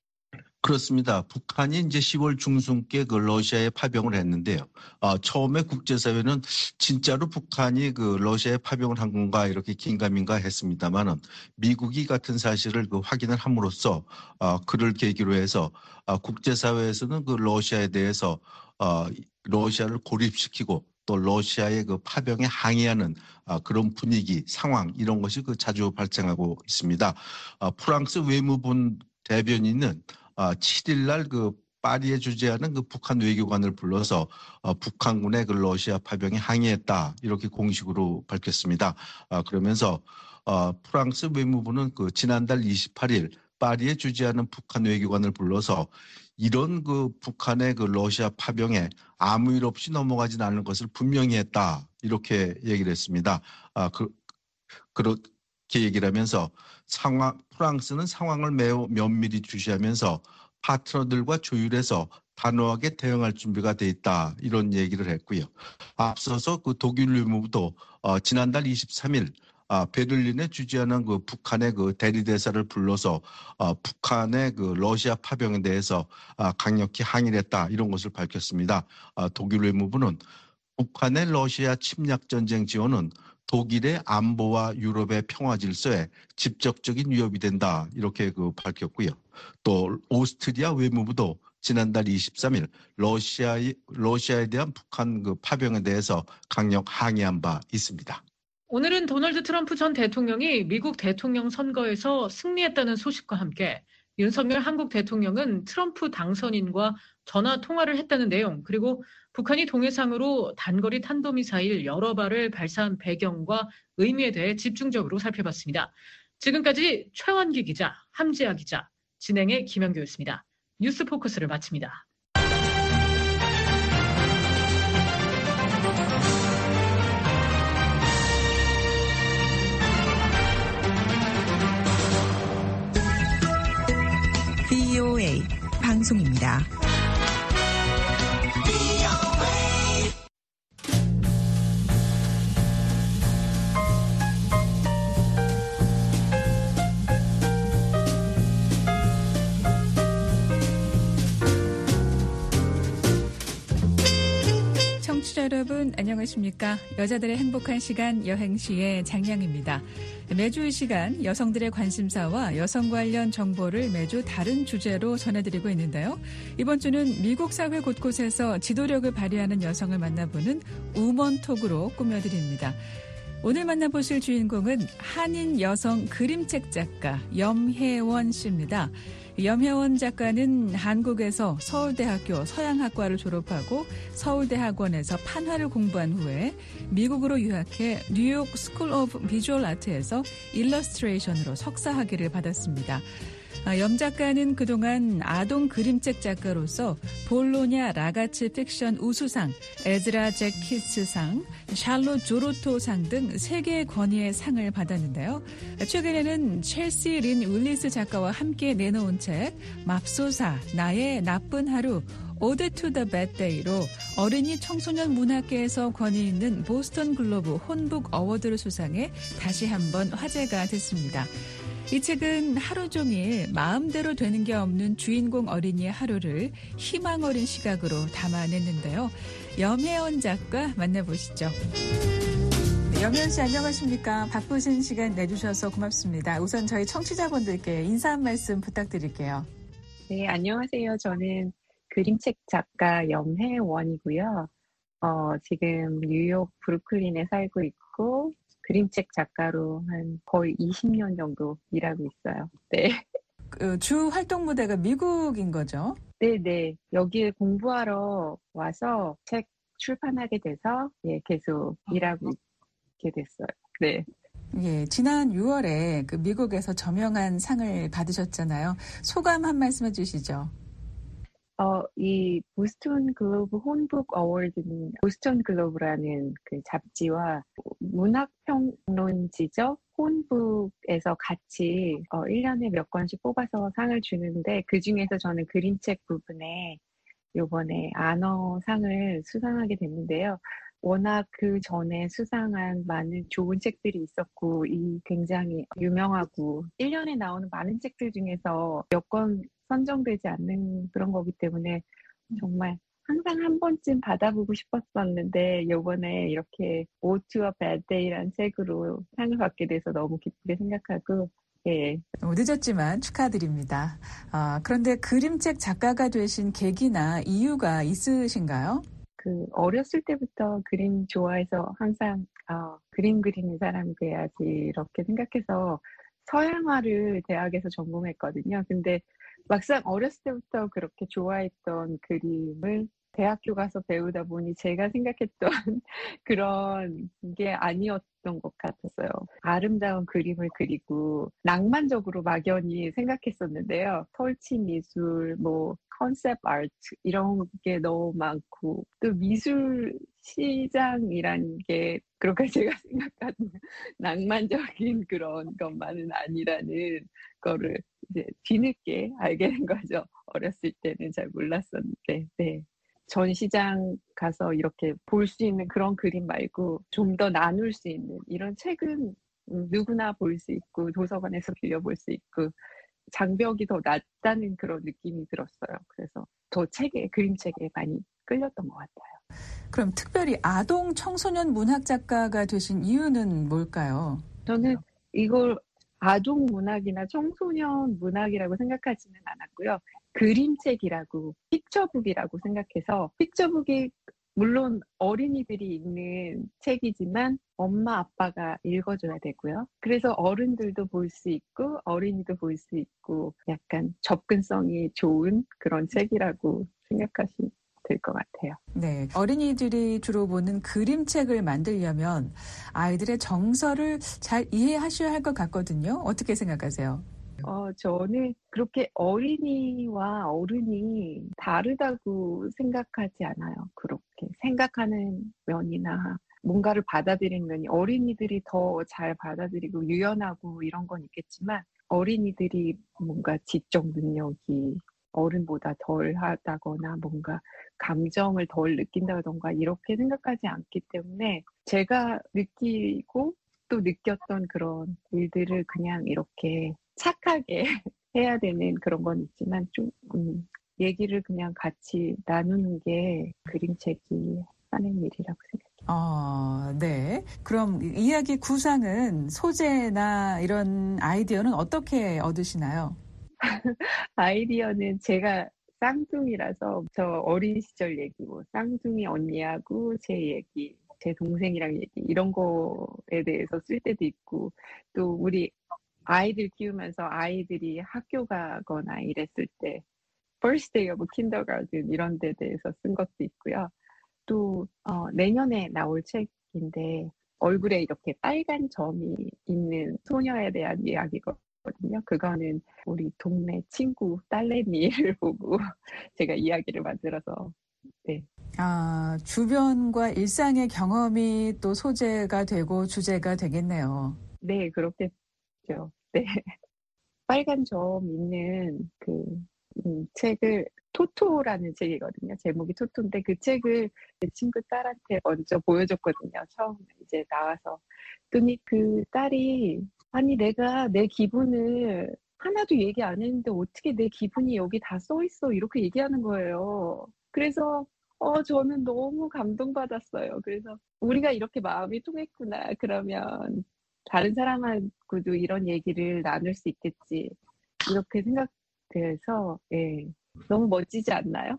그렇습니다. 북한이 이제 시월 중순께 그 러시아에 파병을 했는데요. 어, 처음에 국제사회는 진짜로 북한이 그 러시아에 파병을 한 건가 이렇게 긴가민가 했습니다만은 미국이 같은 사실을 그 확인을 함으로써 어, 그를 계기로 해서 어, 국제사회에서는 그 러시아에 대해서 어, 러시아를 고립시키고 또 러시아의 그 파병에 항의하는 아, 그런 분위기, 상황 이런 것이 그 자주 발생하고 있습니다. 아, 프랑스 외무부 대변인은 아, 칠 일 날 그 파리에 주재하는 그 북한 외교관을 불러서 어, 북한군의 그 러시아 파병에 항의했다 이렇게 공식으로 밝혔습니다. 아, 그러면서 어, 프랑스 외무부는 그 지난달 이십팔 일 파리에 주재하는 북한 외교관을 불러서 이런 그 북한의 그 러시아 파병에 아무 일 없이 넘어가진 않을 것을 분명히 했다 이렇게 얘기를 했습니다. 아, 그, 그렇게 얘기를 하면서 상황, 프랑스는 상황을 매우 면밀히 주시하면서 파트너들과 조율해서 단호하게 대응할 준비가 돼 있다 이런 얘기를 했고요. 앞서서 그 독일 외무부도 어, 지난달 이십삼 일 아, 베를린에 주재하는 그 북한의 그 대리대사를 불러서 어, 북한의 그 러시아 파병에 대해서 아, 강력히 항의를 했다 이런 것을 밝혔습니다. 아, 독일 외무부는 북한의 러시아 침략 전쟁 지원은 독일의 안보와 유럽의 평화 질서에 직접적인 위협이 된다 이렇게 그 밝혔고요. 또 오스트리아 외무부도 지난달 이십삼 일 러시아에 러시아에 대한 북한 그 파병에 대해서 강력 항의한 바 있습니다. 오늘은 도널드 트럼프 전 대통령이 미국 대통령 선거에서 승리했다는 소식과 함께 윤석열 한국 대통령은 트럼프 당선인과 전화 통화를 했다는 내용, 그리고 북한이 동해상으로 단거리 탄도미사일 여러 발을 발사한 배경과 의미에 대해 집중적으로 살펴봤습니다. 지금까지 최원기 기자, 함지아 기자, 진행의 김현규였습니다. 뉴스 포커스를 마칩니다. 브이오에이 방송입니다. 청취자 여러분 안녕하십니까? 여자들의 행복한 시간 여행시의 장량입니다. 매주 이 시간 여성들의 관심사와 여성 관련 정보를 매주 다른 주제로 전해드리고 있는데요. 이번 주는 미국 사회 곳곳에서 지도력을 발휘하는 여성을 만나보는 우먼톡으로 꾸며드립니다. 오늘 만나보실 주인공은 한인 여성 그림책 작가 염혜원 씨입니다. 염혜원 작가는 한국에서 서울대학교 서양학과를 졸업하고 서울대학원에서 판화를 공부한 후에 미국으로 유학해 뉴욕 스쿨 오브 비주얼 아트에서 일러스트레이션으로 석사학위를 받았습니다. 염 작가는 그동안 아동 그림책 작가로서 볼로냐 라가츠 픽션 우수상, 에즈라 제키스상, 샬롯 조로토상 등 세 개의 권위의 상을 받았는데요. 최근에는 첼시 린 윌리스 작가와 함께 내놓은 책 맙소사 나의 나쁜 하루 Ode to the Bad Day로 어린이 청소년 문학계에서 권위 있는 보스턴 글로브 혼북 어워드를 수상해 다시 한번 화제가 됐습니다. 이 책은 하루 종일 마음대로 되는 게 없는 주인공 어린이의 하루를 희망 어린 시각으로 담아냈는데요. 염혜원 작가 만나보시죠. 염혜원 씨 안녕하십니까? 바쁘신 시간 내주셔서 고맙습니다. 우선 저희 청취자분들께 인사 한 말씀 부탁드릴게요. 네, 안녕하세요. 저는 그림책 작가 염혜원이고요. 어, 지금 뉴욕 브루클린에 살고 있고 그림책 작가로 한 거의 이십 년 정도 일하고 있어요. 네. 그 주 활동 무대가 미국인 거죠? 네네. 여기에 공부하러 와서 책 출판하게 돼서 예, 계속 일하고 있게 됐어요. 네. 예, 지난 유월에 그 미국에서 저명한 상을 받으셨잖아요. 소감 한 말씀 해주시죠. 어, 이 보스턴 글로브 혼북 어워드는 보스턴 글로브라는 그 잡지와 문학평론지적 혼북에서 같이 어, 일 년에 몇 권씩 뽑아서 상을 주는데 그중에서 저는 그림책 부분에 요번에 안어상을 수상하게 됐는데요. 워낙 그 전에 수상한 많은 좋은 책들이 있었고 이 굉장히 유명하고 일 년에 나오는 많은 책들 중에서 몇 권 선정되지 않는 그런 거기 때문에 정말 항상 한 번쯤 받아보고 싶었었는데 이번에 이렇게 Ode to a Bad Day라는 책으로 상을 받게 돼서 너무 기쁘게 생각하고 예. 늦었지만 축하드립니다. 아, 그런데 그림책 작가가 되신 계기나 이유가 있으신가요? 그 어렸을 때부터 그림 좋아해서 항상 어, 그림 그리는 사람이 돼야지 이렇게 생각해서 서양화를 대학에서 전공했거든요. 근데 막상 어렸을 때부터 그렇게 좋아했던 그림을 대학교 가서 배우다 보니 제가 생각했던 그런 게 아니었던 것 같았어요. 아름다운 그림을 그리고 낭만적으로 막연히 생각했었는데요. 설치 미술, 뭐 컨셉 아트 이런 게 너무 많고 또 미술 시장이라는 게 그렇게 제가 생각하는 낭만적인 그런 것만은 아니라는 거를 이제 뒤늦게 알게 된 거죠. 어렸을 때는 잘 몰랐었는데, 네. 전시장 가서 이렇게 볼 수 있는 그런 그림 말고 좀 더 나눌 수 있는 이런 책은 누구나 볼 수 있고 도서관에서 빌려볼 수 있고 장벽이 더 낮다는 그런 느낌이 들었어요. 그래서 더 책에, 그림책에 많이 끌렸던 것 같아요. 그럼 특별히 아동 청소년 문학 작가가 되신 이유는 뭘까요? 저는 이걸 아동 문학이나 청소년 문학이라고 생각하지는 않았고요. 그림책이라고, 픽처북이라고 생각해서 픽처북이 물론 어린이들이 읽는 책이지만 엄마 아빠가 읽어줘야 되고요. 그래서 어른들도 볼 수 있고 어린이도 볼 수 있고 약간 접근성이 좋은 그런 책이라고 생각하시면 될 것 같아요. 네, 어린이들이 주로 보는 그림책을 만들려면 아이들의 정서를 잘 이해하셔야 할 것 같거든요. 어떻게 생각하세요? 어, 저는 그렇게 어린이와 어른이 다르다고 생각하지 않아요. 그렇게 생각하는 면이나 뭔가를 받아들이는 면이 어린이들이 더 잘 받아들이고 유연하고 이런 건 있겠지만 어린이들이 뭔가 지적 능력이 어른보다 덜 하다거나 뭔가 감정을 덜 느낀다던가 이렇게 생각하지 않기 때문에 제가 느끼고 또 느꼈던 그런 일들을 그냥 이렇게 착하게 해야 되는 그런 건 있지만 좀 음, 얘기를 그냥 같이 나누는 게 그림책이 하는 일이라고 생각해요. 어, 네. 그럼 이야기 구상은 소재나 이런 아이디어는 어떻게 얻으시나요? 아이디어는 제가 쌍둥이라서 저 어린 시절 얘기, 뭐 쌍둥이 언니하고 제 얘기, 제 동생이랑 얘기 이런 거에 대해서 쓸 때도 있고 또 우리 아이들 키우면서 아이들이 학교 가거나 이랬을 때 First Day of Kindergarten 이런 데 대해서 쓴 것도 있고요. 또 어, 내년에 나올 책인데 얼굴에 이렇게 빨간 점이 있는 소녀에 대한 이야기거든요. 그거는 우리 동네 친구 딸내미를 보고 제가 이야기를 만들어서 네. 아, 주변과 일상의 경험이 또 소재가 되고 주제가 되겠네요. 네, 그렇겠죠. 네. 빨간 점 있는 그 음, 책을 토토라는 책이거든요. 제목이 토토인데 그 책을 제 친구 딸한테 먼저 보여줬거든요. 처음 이제 나와서. 그랬더니 그 딸이 아니 내가 내 기분을 하나도 얘기 안 했는데 어떻게 내 기분이 여기 다 써있어 이렇게 얘기하는 거예요. 그래서 어 저는 너무 감동받았어요. 그래서 우리가 이렇게 마음이 통했구나. 그러면 다른 사람하고도 이런 얘기를 나눌 수 있겠지. 이렇게 생각돼서 예, 너무 멋지지 않나요?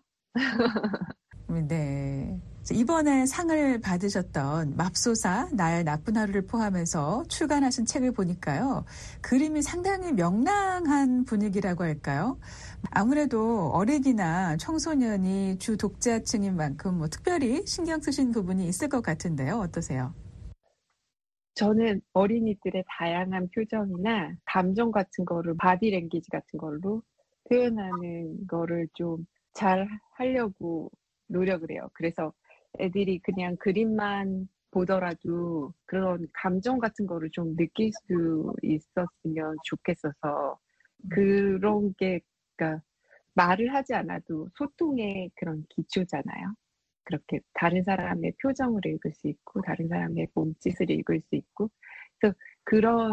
네. 이번에 상을 받으셨던 맙소사 나의 나쁜 하루를 포함해서 출간하신 책을 보니까요. 그림이 상당히 명랑한 분위기라고 할까요? 아무래도 어린이나 청소년이 주 독자층인 만큼 뭐 특별히 신경 쓰신 부분이 있을 것 같은데요. 어떠세요? 저는 어린이들의 다양한 표정이나 감정 같은 거를 바디 랭귀지 같은 걸로 표현하는 거를 좀 잘 하려고 노력을 해요. 그래서 애들이 그냥 그림만 보더라도 그런 감정 같은 거를 좀 느낄 수 있었으면 좋겠어서 그런 게 그러니까 말을 하지 않아도 소통의 그런 기초잖아요. 그렇게 다른 사람의 표정을 읽을 수 있고 다른 사람의 몸짓을 읽을 수 있고 그래서 그런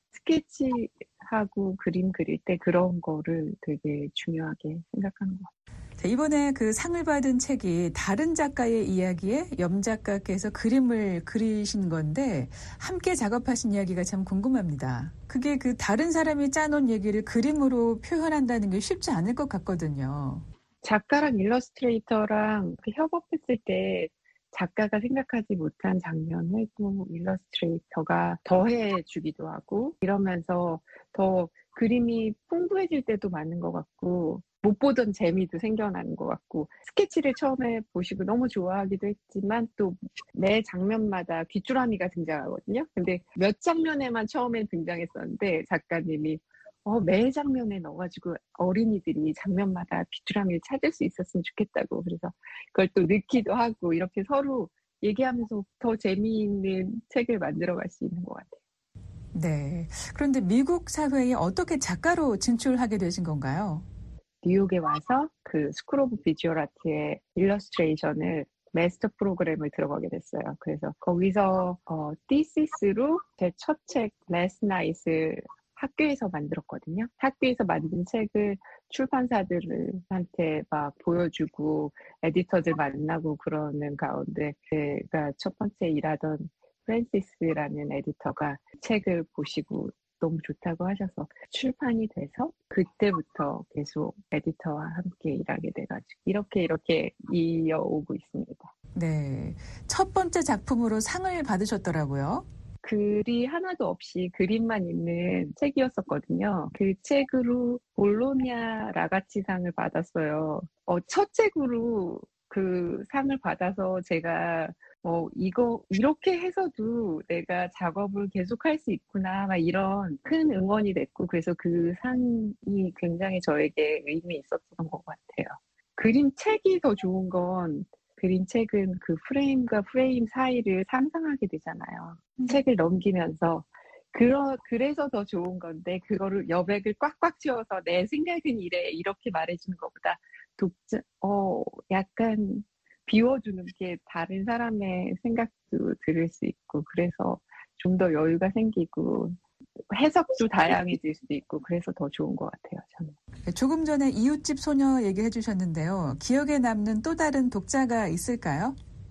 스케치하고 그림 그릴 때 그런 거를 되게 중요하게 생각하는 것 같아요. 자, 이번에 그 상을 받은 책이 다른 작가의 이야기에 염 작가께서 그림을 그리신 건데 함께 작업하신 이야기가 참 궁금합니다. 그게 그 다른 사람이 짜놓은 얘기를 그림으로 표현한다는 게 쉽지 않을 것 같거든요. 작가랑 일러스트레이터랑 그 협업했을 때 작가가 생각하지 못한 장면을 또 일러스트레이터가 더해주기도 하고 이러면서 더 그림이 풍부해질 때도 많은 것 같고 못 보던 재미도 생겨나는 것 같고 스케치를 처음에 보시고 너무 좋아하기도 했지만 또 매 장면마다 귀뚜라미가 등장하거든요. 근데 몇 장면에만 처음에 등장했었는데 작가님이 어, 매 장면에 넣어가지고 어린이들이 장면마다 귀뚜라미를 찾을 수 있었으면 좋겠다고 그래서 그걸 또 넣기도 하고 이렇게 서로 얘기하면서 더 재미있는 책을 만들어갈 수 있는 것 같아요. 네. 그런데 미국 사회에 어떻게 작가로 진출하게 되신 건가요? 뉴욕에 와서 그 스쿨 오브 비주얼 아트의 일러스트레이션을 마스터 프로그램을 들어가게 됐어요. 그래서 거기서 어, 티시스로 제 첫 책 Last Night을 학교에서 만들었거든요. 학교에서 만든 책을 출판사들한테 막 보여주고 에디터들 만나고 그러는 가운데 제가 첫 번째 일하던 프랜시스라는 에디터가 책을 보시고 너무 좋다고 하셔서 출판이 돼서 그때부터 계속 에디터와 함께 일하게 돼가지고 이렇게 이렇게 이어오고 있습니다. 네, 첫 번째 작품으로 상을 받으셨더라고요. 글이 하나도 없이 그림만 있는 책이었었거든요. 그 책으로 볼로냐 라가치상을 받았어요. 어, 첫 책으로 그 상을 받아서 제가 어, 이거 이렇게 해서도 내가 작업을 계속할 수 있구나 막 이런 큰 응원이 됐고 그래서 그 상이 굉장히 저에게 의미 있었던 것 같아요. 그림책이 더 좋은 건 그림책은 그 프레임과 프레임 사이를 상상하게 되잖아요. 음. 책을 넘기면서 그러, 그래서 더 좋은 건데 그거를 여백을 꽉꽉 채워서 내 생각은 이래 이렇게 말해주는 것보다 독자 어 약간 비워주는 게 다른 사람의 생각도 들을 수 있고 그래서 좀 더 여유가 생기고 해석도 다양해질 수도 있고 그래서 더 좋은 것 같아요. 저는. 조금 전에 이웃집 소녀 얘기해 주셨는데요. 기억에 남는 또 다른 독자가 있을까요?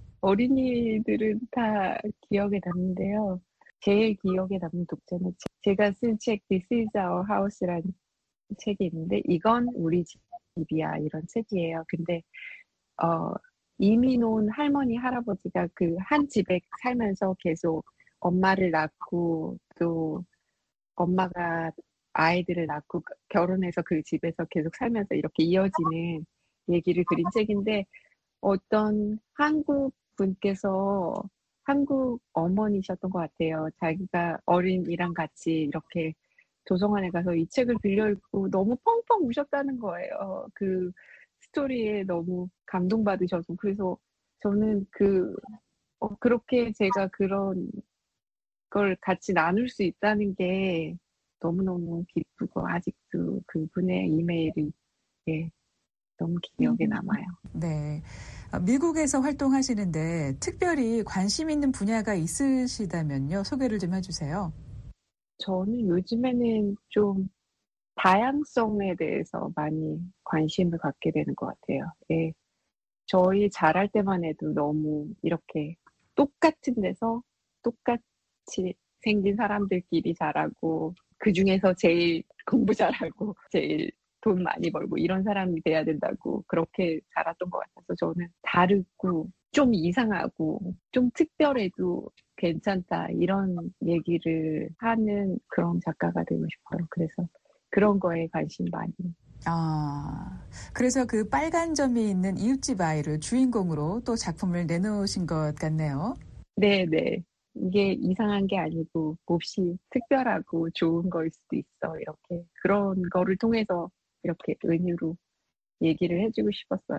어린이들은 다 기억에 남는데요. 제일 기억에 남는 독자는 제가 쓴 책 This is our house라는 책이 있는데 이건 우리 집이야 이런 책이에요. 근데 어, 이민 온 할머니 할아버지가 그 한 집에 살면서 계속 엄마를 낳고 또 엄마가 아이들을 낳고 결혼해서 그 집에서 계속 살면서 이렇게 이어지는 얘기를 그린 책인데 어떤 한국 분께서 한국 어머니셨던 것 같아요. 자기가 어린이랑 같이 이렇게 도서관에 가서 이 책을 빌려 읽고 너무 펑펑 우셨다는 거예요. 그 스토리에 너무 감동받으셔서 그래서 저는 그 어, 그렇게 제가 그런 걸 같이 나눌 수 있다는 게 너무너무 기쁘고 아직도 그분의 이메일이 예, 너무 기억에 남아요. 네, 미국에서 활동하시는데 특별히 관심 있는 분야가 있으시다면요. 소개를 좀 해주세요. 저는 요즘에는 좀 다양성에 대해서 많이 관심을 갖게 되는 것 같아요. 예, 저희 자랄 때만 해도 너무 이렇게 똑같은 데서 똑같이 생긴 사람들끼리 자라고 그중에서 제일 공부 잘하고 제일 돈 많이 벌고 이런 사람이 돼야 된다고 그렇게 자랐던 것 같아서 저는 다르고 좀 이상하고 좀 특별해도 괜찮다 이런 얘기를 하는 그런 작가가 되고 싶어요. 그래서 그런 거에 관심 많이. 아, 그래서 그 빨간 점이 있는 이웃집 아이를 주인공으로 또 작품을 내놓으신 것 같네요. 네네. 이게 이상한 게 아니고 몹시 특별하고 좋은 거일 수도 있어. 이렇게 그런 거를 통해서 이렇게 은유로 얘기를 해주고 싶었어요.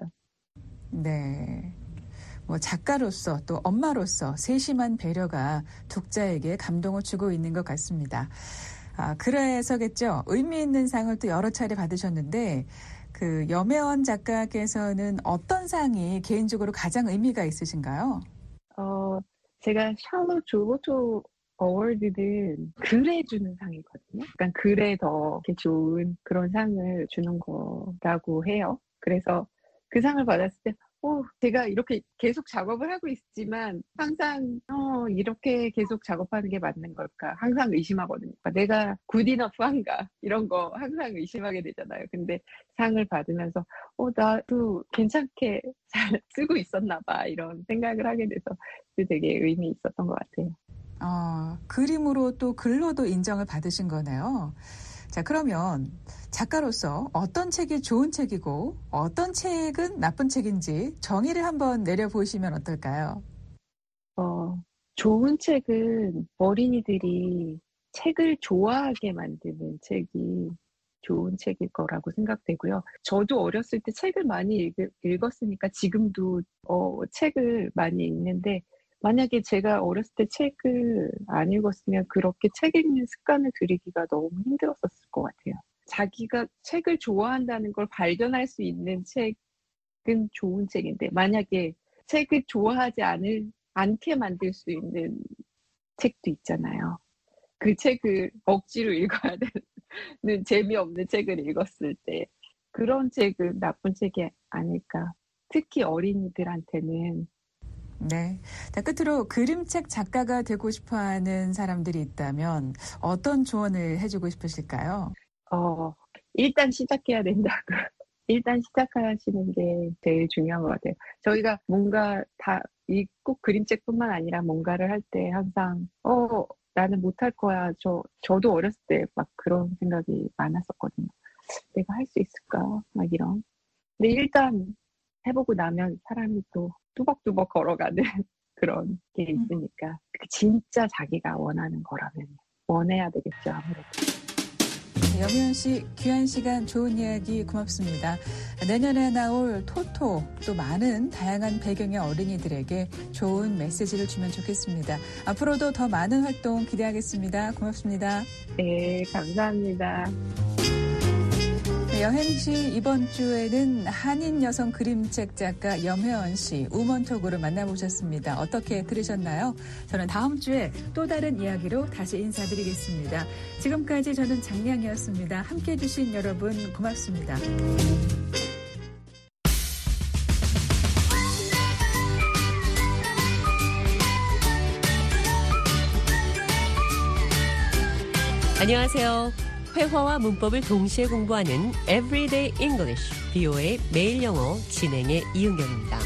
네. 뭐 작가로서 또 엄마로서 세심한 배려가 독자에게 감동을 주고 있는 것 같습니다. 아, 그래서겠죠. 의미 있는 상을 또 여러 차례 받으셨는데 그 염혜원 작가께서는 어떤 상이 개인적으로 가장 의미가 있으신가요? 어, 제가 샬롯 조보토 어워드는 글에 주는 상이거든요. 그러니까 글에 더 좋은 그런 상을 주는 거라고 해요. 그래서 그 상을 받았을 때 어, 제가 이렇게 계속 작업을 하고 있지만 항상 어, 이렇게 계속 작업하는 게 맞는 걸까? 항상 의심하거든요. 그러니까 내가 굿이너프한가? 이런 거 항상 의심하게 되잖아요. 근데 상을 받으면서 어, 나도 괜찮게 잘 쓰고 있었나 봐. 이런 생각을 하게 돼서 되게 의미 있었던 것 같아요. 어, 그림으로 또 글로도 인정을 받으신 거네요. 자, 그러면 작가로서 어떤 책이 좋은 책이고 어떤 책은 나쁜 책인지 정의를 한번 내려보시면 어떨까요? 어, 좋은 책은 어린이들이 책을 좋아하게 만드는 책이 좋은 책일 거라고 생각되고요. 저도 어렸을 때 책을 많이 읽, 읽었으니까 지금도 어, 책을 많이 읽는데 만약에 제가 어렸을 때 책을 안 읽었으면 그렇게 책 읽는 습관을 들이기가 너무 힘들었었을 것 같아요. 자기가 책을 좋아한다는 걸 발견할 수 있는 책은 좋은 책인데 만약에 책을 좋아하지 않을, 않게 만들 수 있는 책도 있잖아요. 그 책을 억지로 읽어야 되는 재미없는 책을 읽었을 때 그런 책은 나쁜 책이 아닐까. 특히 어린이들한테는. 네. 자, 끝으로 그림책 작가가 되고 싶어하는 사람들이 있다면 어떤 조언을 해주고 싶으실까요? 어, 일단 시작해야 된다고. 일단 시작하시는 게 제일 중요한 것 같아요. 저희가 뭔가 다, 이 꼭 그림책뿐만 아니라 뭔가를 할 때 항상, 어, 나는 못할 거야. 저, 저도 어렸을 때 막 그런 생각이 많았었거든요. 내가 할 수 있을까? 막 이런. 근데 일단 해보고 나면 사람이 또 뚜벅뚜벅 걸어가는 그런 게 있으니까 진짜 자기가 원하는 거라면 원해야 되겠죠, 아무래도. 염혜원 씨, 귀한 시간, 좋은 이야기 고맙습니다. 내년에 나올 토토, 또 많은 다양한 배경의 어린이들에게 좋은 메시지를 주면 좋겠습니다. 앞으로도 더 많은 활동 기대하겠습니다. 고맙습니다. 네, 감사합니다. 여행시 이번 주에는 한인 여성 그림책 작가 염혜원 씨 우먼톡으로 만나보셨습니다. 어떻게 들으셨나요? 저는 다음 주에 또 다른 이야기로 다시 인사드리겠습니다. 지금까지 저는 장량이었습니다. 함께해 주신 여러분 고맙습니다. 안녕하세요. 회화와 문법을 동시에 공부하는 Everyday English, 비오에이 매일 영어 진행의 이은경입니다.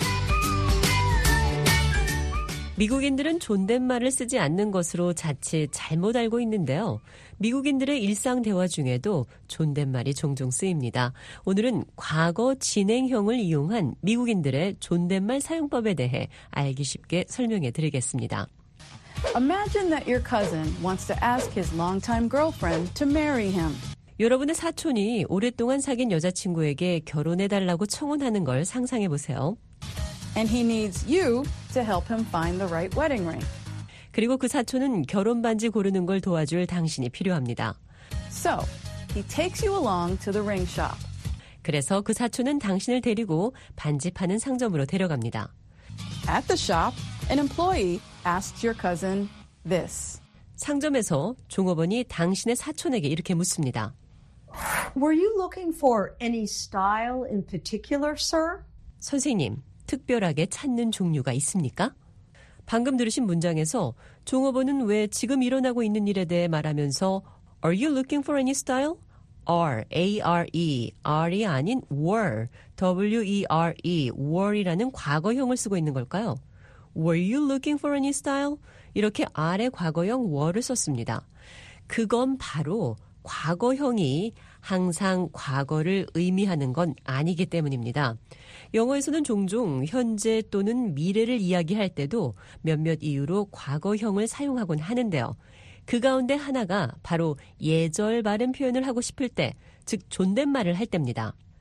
미국인들은 존댓말을 쓰지 않는 것으로 자칫 잘못 알고 있는데요. 미국인들의 일상 대화 중에도 존댓말이 종종 쓰입니다. 오늘은 과거 진행형을 이용한 미국인들의 존댓말 사용법에 대해 알기 쉽게 설명해 드리겠습니다. Imagine that your cousin wants to ask his longtime girlfriend to marry him. 여러분의 사촌이 오랫동안 사귄 여자친구에게 결혼해달라고 청혼하는 걸 상상해 보세요. And he needs you to help him find the right wedding ring. 그리고 그 사촌은 결혼 반지 고르는 걸 도와줄 당신이 필요합니다. So, he takes you along to the ring shop. 그래서 그 사촌은 당신을 데리고 반지 파는 상점으로 데려갑니다. At the shop, an employee asks your cousin this. 상점에서 종업원이 당신의 사촌에게 이렇게 묻습니다. Were you looking for any style in particular, sir? 선생님, 특별하게 찾는 종류가 있습니까? 방금 들으신 문장에서 종업원은 왜 지금 일어나고 있는 일에 대해 말하면서 Are you looking for any style? R, A R E, R이 아닌 were, W E R E, were이라는 과거형을 쓰고 있는 걸까요? Were you looking for any style? 이렇게 R의 과거형 were를 썼습니다. 그건 바로 과거형이 항상 과거를 의미하는 건 아니기 때문입니다. 영어에서는 종종 현재 또는 미래를 이야기할 때도 몇몇 이유로 과거형을 사용하곤 하는데요. 그 가운데 하나가 바로 예절 바른 표현을 하고 싶을 때, 즉 존댓말을 할 때입니다.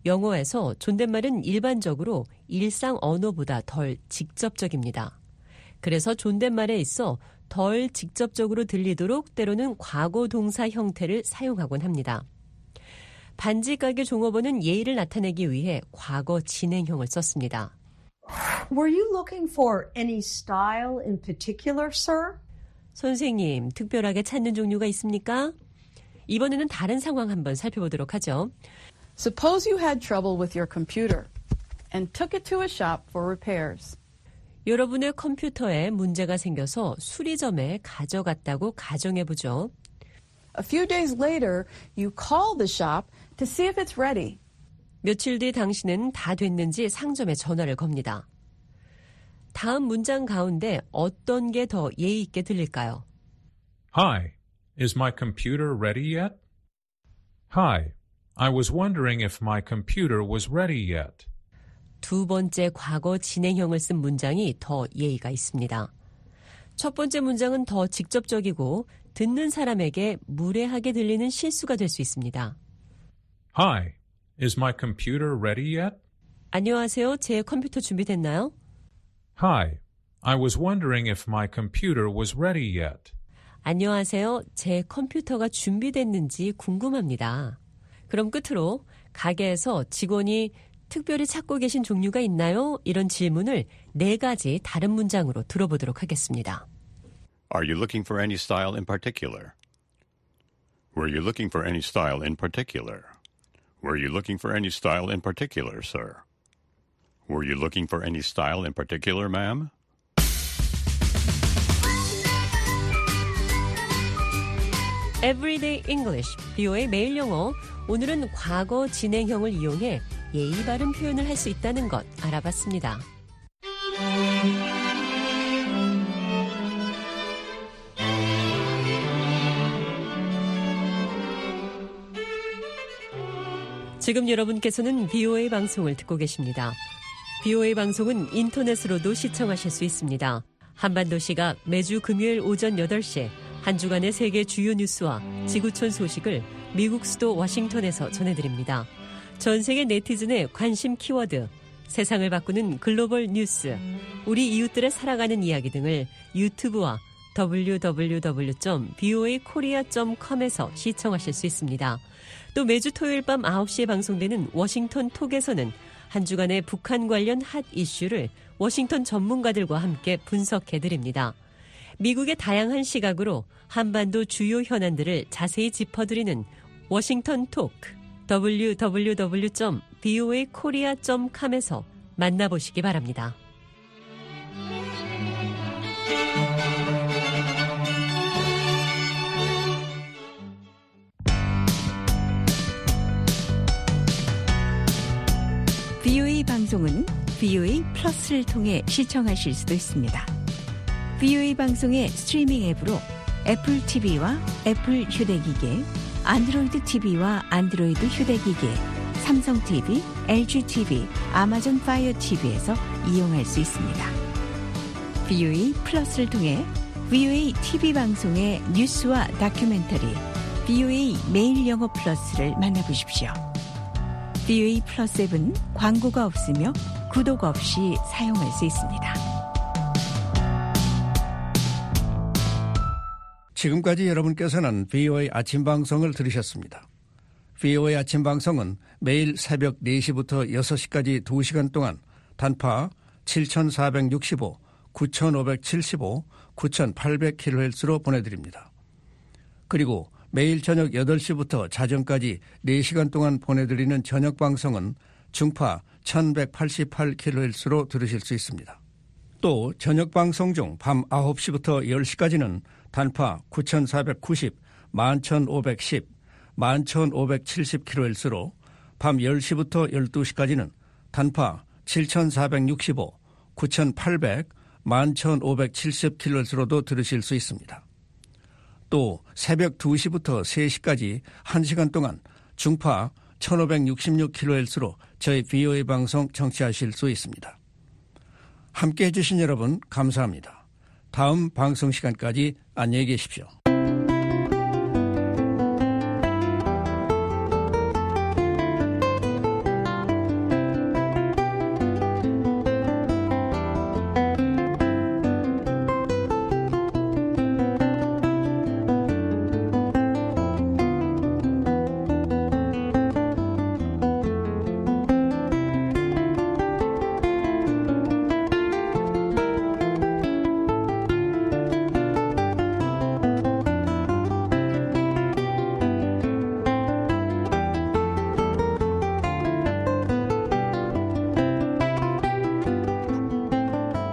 영어에서 존댓말은 일반적으로 일상 언어보다 덜 직접적입니다. 그래서 존댓말에 있어 덜 직접적으로 들리도록 때로는 과거 동사 형태를 사용하곤 합니다. 반지 가게 종업원은 예의를 나타내기 위해 과거 진행형을 썼습니다. Were you looking for any style in particular, sir? 선생님, 특별하게 찾는 종류가 있습니까? 이번에는 다른 상황 한번 살펴보도록 하죠. Suppose you had trouble with your computer and took it to a shop for repairs. 여러분의 컴퓨터에 문제가 생겨서 수리점에 가져갔다고 가정해보죠. A few days later, you call the shop to see if it's ready. 며칠 뒤 당신은 다 됐는지 상점에 전화를 겁니다. 다음 문장 가운데 어떤 게 더 예의 있게 들릴까요? Hi, is my computer ready yet? Hi, I was wondering if my computer was ready yet. 두 번째 과거 진행형을 쓴 문장이 더 예의가 있습니다. 첫 번째 문장은 더 직접적이고 듣는 사람에게 무례하게 들리는 실수가 될 수 있습니다. Hi, is my computer ready yet? 안녕하세요. 제 컴퓨터 준비됐나요? Hi, I was wondering if my computer was ready yet. 안녕하세요. 제 컴퓨터가 준비됐는지 궁금합니다. 그럼 끝으로 가게에서 직원이 특별히 찾고 계신 종류가 있나요? 이런 질문을 네 가지 다른 문장으로 들어보도록 하겠습니다. Are you looking for any style in particular? Were you looking for any style in particular? Were you looking for any style in particular, sir? Were you looking for any style in particular, ma'am? Everyday English, 비오의 매일 영어. 오늘은 과거 진행형을 이용해 예의 바른 표현을 할 수 있다는 것 알아봤습니다. 지금 여러분께서는 비오에이 방송을 듣고 계십니다. 비오에이 방송은 인터넷으로도 시청하실 수 있습니다. 한반도 시각 매주 금요일 오전 여덟 시에 한 주간의 세계 주요 뉴스와 지구촌 소식을 미국 수도 워싱턴에서 전해드립니다. 전 세계 네티즌의 관심 키워드, 세상을 바꾸는 글로벌 뉴스, 우리 이웃들의 살아가는 이야기 등을 유튜브와 더블유 더블유 더블유 점 비오에이 코리아 점 컴에서 시청하실 수 있습니다. 또 매주 토요일 밤 아홉 시에 방송되는 워싱턴 톡에서는 한 주간의 북한 관련 핫 이슈를 워싱턴 전문가들과 함께 분석해드립니다. 미국의 다양한 시각으로 한반도 주요 현안들을 자세히 짚어드리는 워싱턴 톡, 더블유 더블유 더블유 점 비오에이 코리아 점 컴에서 만나보시기 바랍니다. 비오에이 방송은 비오에이 플러스를 통해 시청하실 수도 있습니다. 비오에이 방송의 스트리밍 앱으로 애플 티비와 애플 휴대기기, 안드로이드 티비와 안드로이드 휴대기기, 삼성 티비, 엘지 티비, 아마존 파이어 티비에서 이용할 수 있습니다. 비오에이 플러스를 통해 비오에이 티비 방송의 뉴스와 다큐멘터리, 비오에이 매일 영어 플러스를 만나보십시오. 비오에이 플러스 앱은 광고가 없으며 구독 없이 사용할 수 있습니다. 지금까지 여러분께서는 비오에이 아침 방송을 들으셨습니다. 비오에이 아침 방송은 매일 새벽 네 시부터 여섯 시까지 두 시간 동안 단파 칠천사백육십오, 구천오백칠십오, 구천팔백 킬로헤르츠로 보내드립니다. 그리고 매일 저녁 여덟 시부터 자정까지 네 시간 동안 보내드리는 저녁 방송은 중파 천백팔십팔 킬로헤르츠로 들으실 수 있습니다. 또 저녁 방송 중 밤 아홉 시부터 열 시까지는 단파 구천사백구십, 만천오백십, 만천오백칠십 킬로헤르츠로 밤 열 시부터 열두 시까지는 단파 칠천사백육십오, 구천팔백, 만천오백칠십 킬로헤르츠로도 들으실 수 있습니다. 또 새벽 두 시부터 세 시까지 한 시간 동안 중파 천오백육십육 킬로헤르츠로 저희 비오에이 방송 청취하실 수 있습니다. 함께해 주신 여러분 감사합니다. 다음 방송 시간까지 안녕히 계십시오.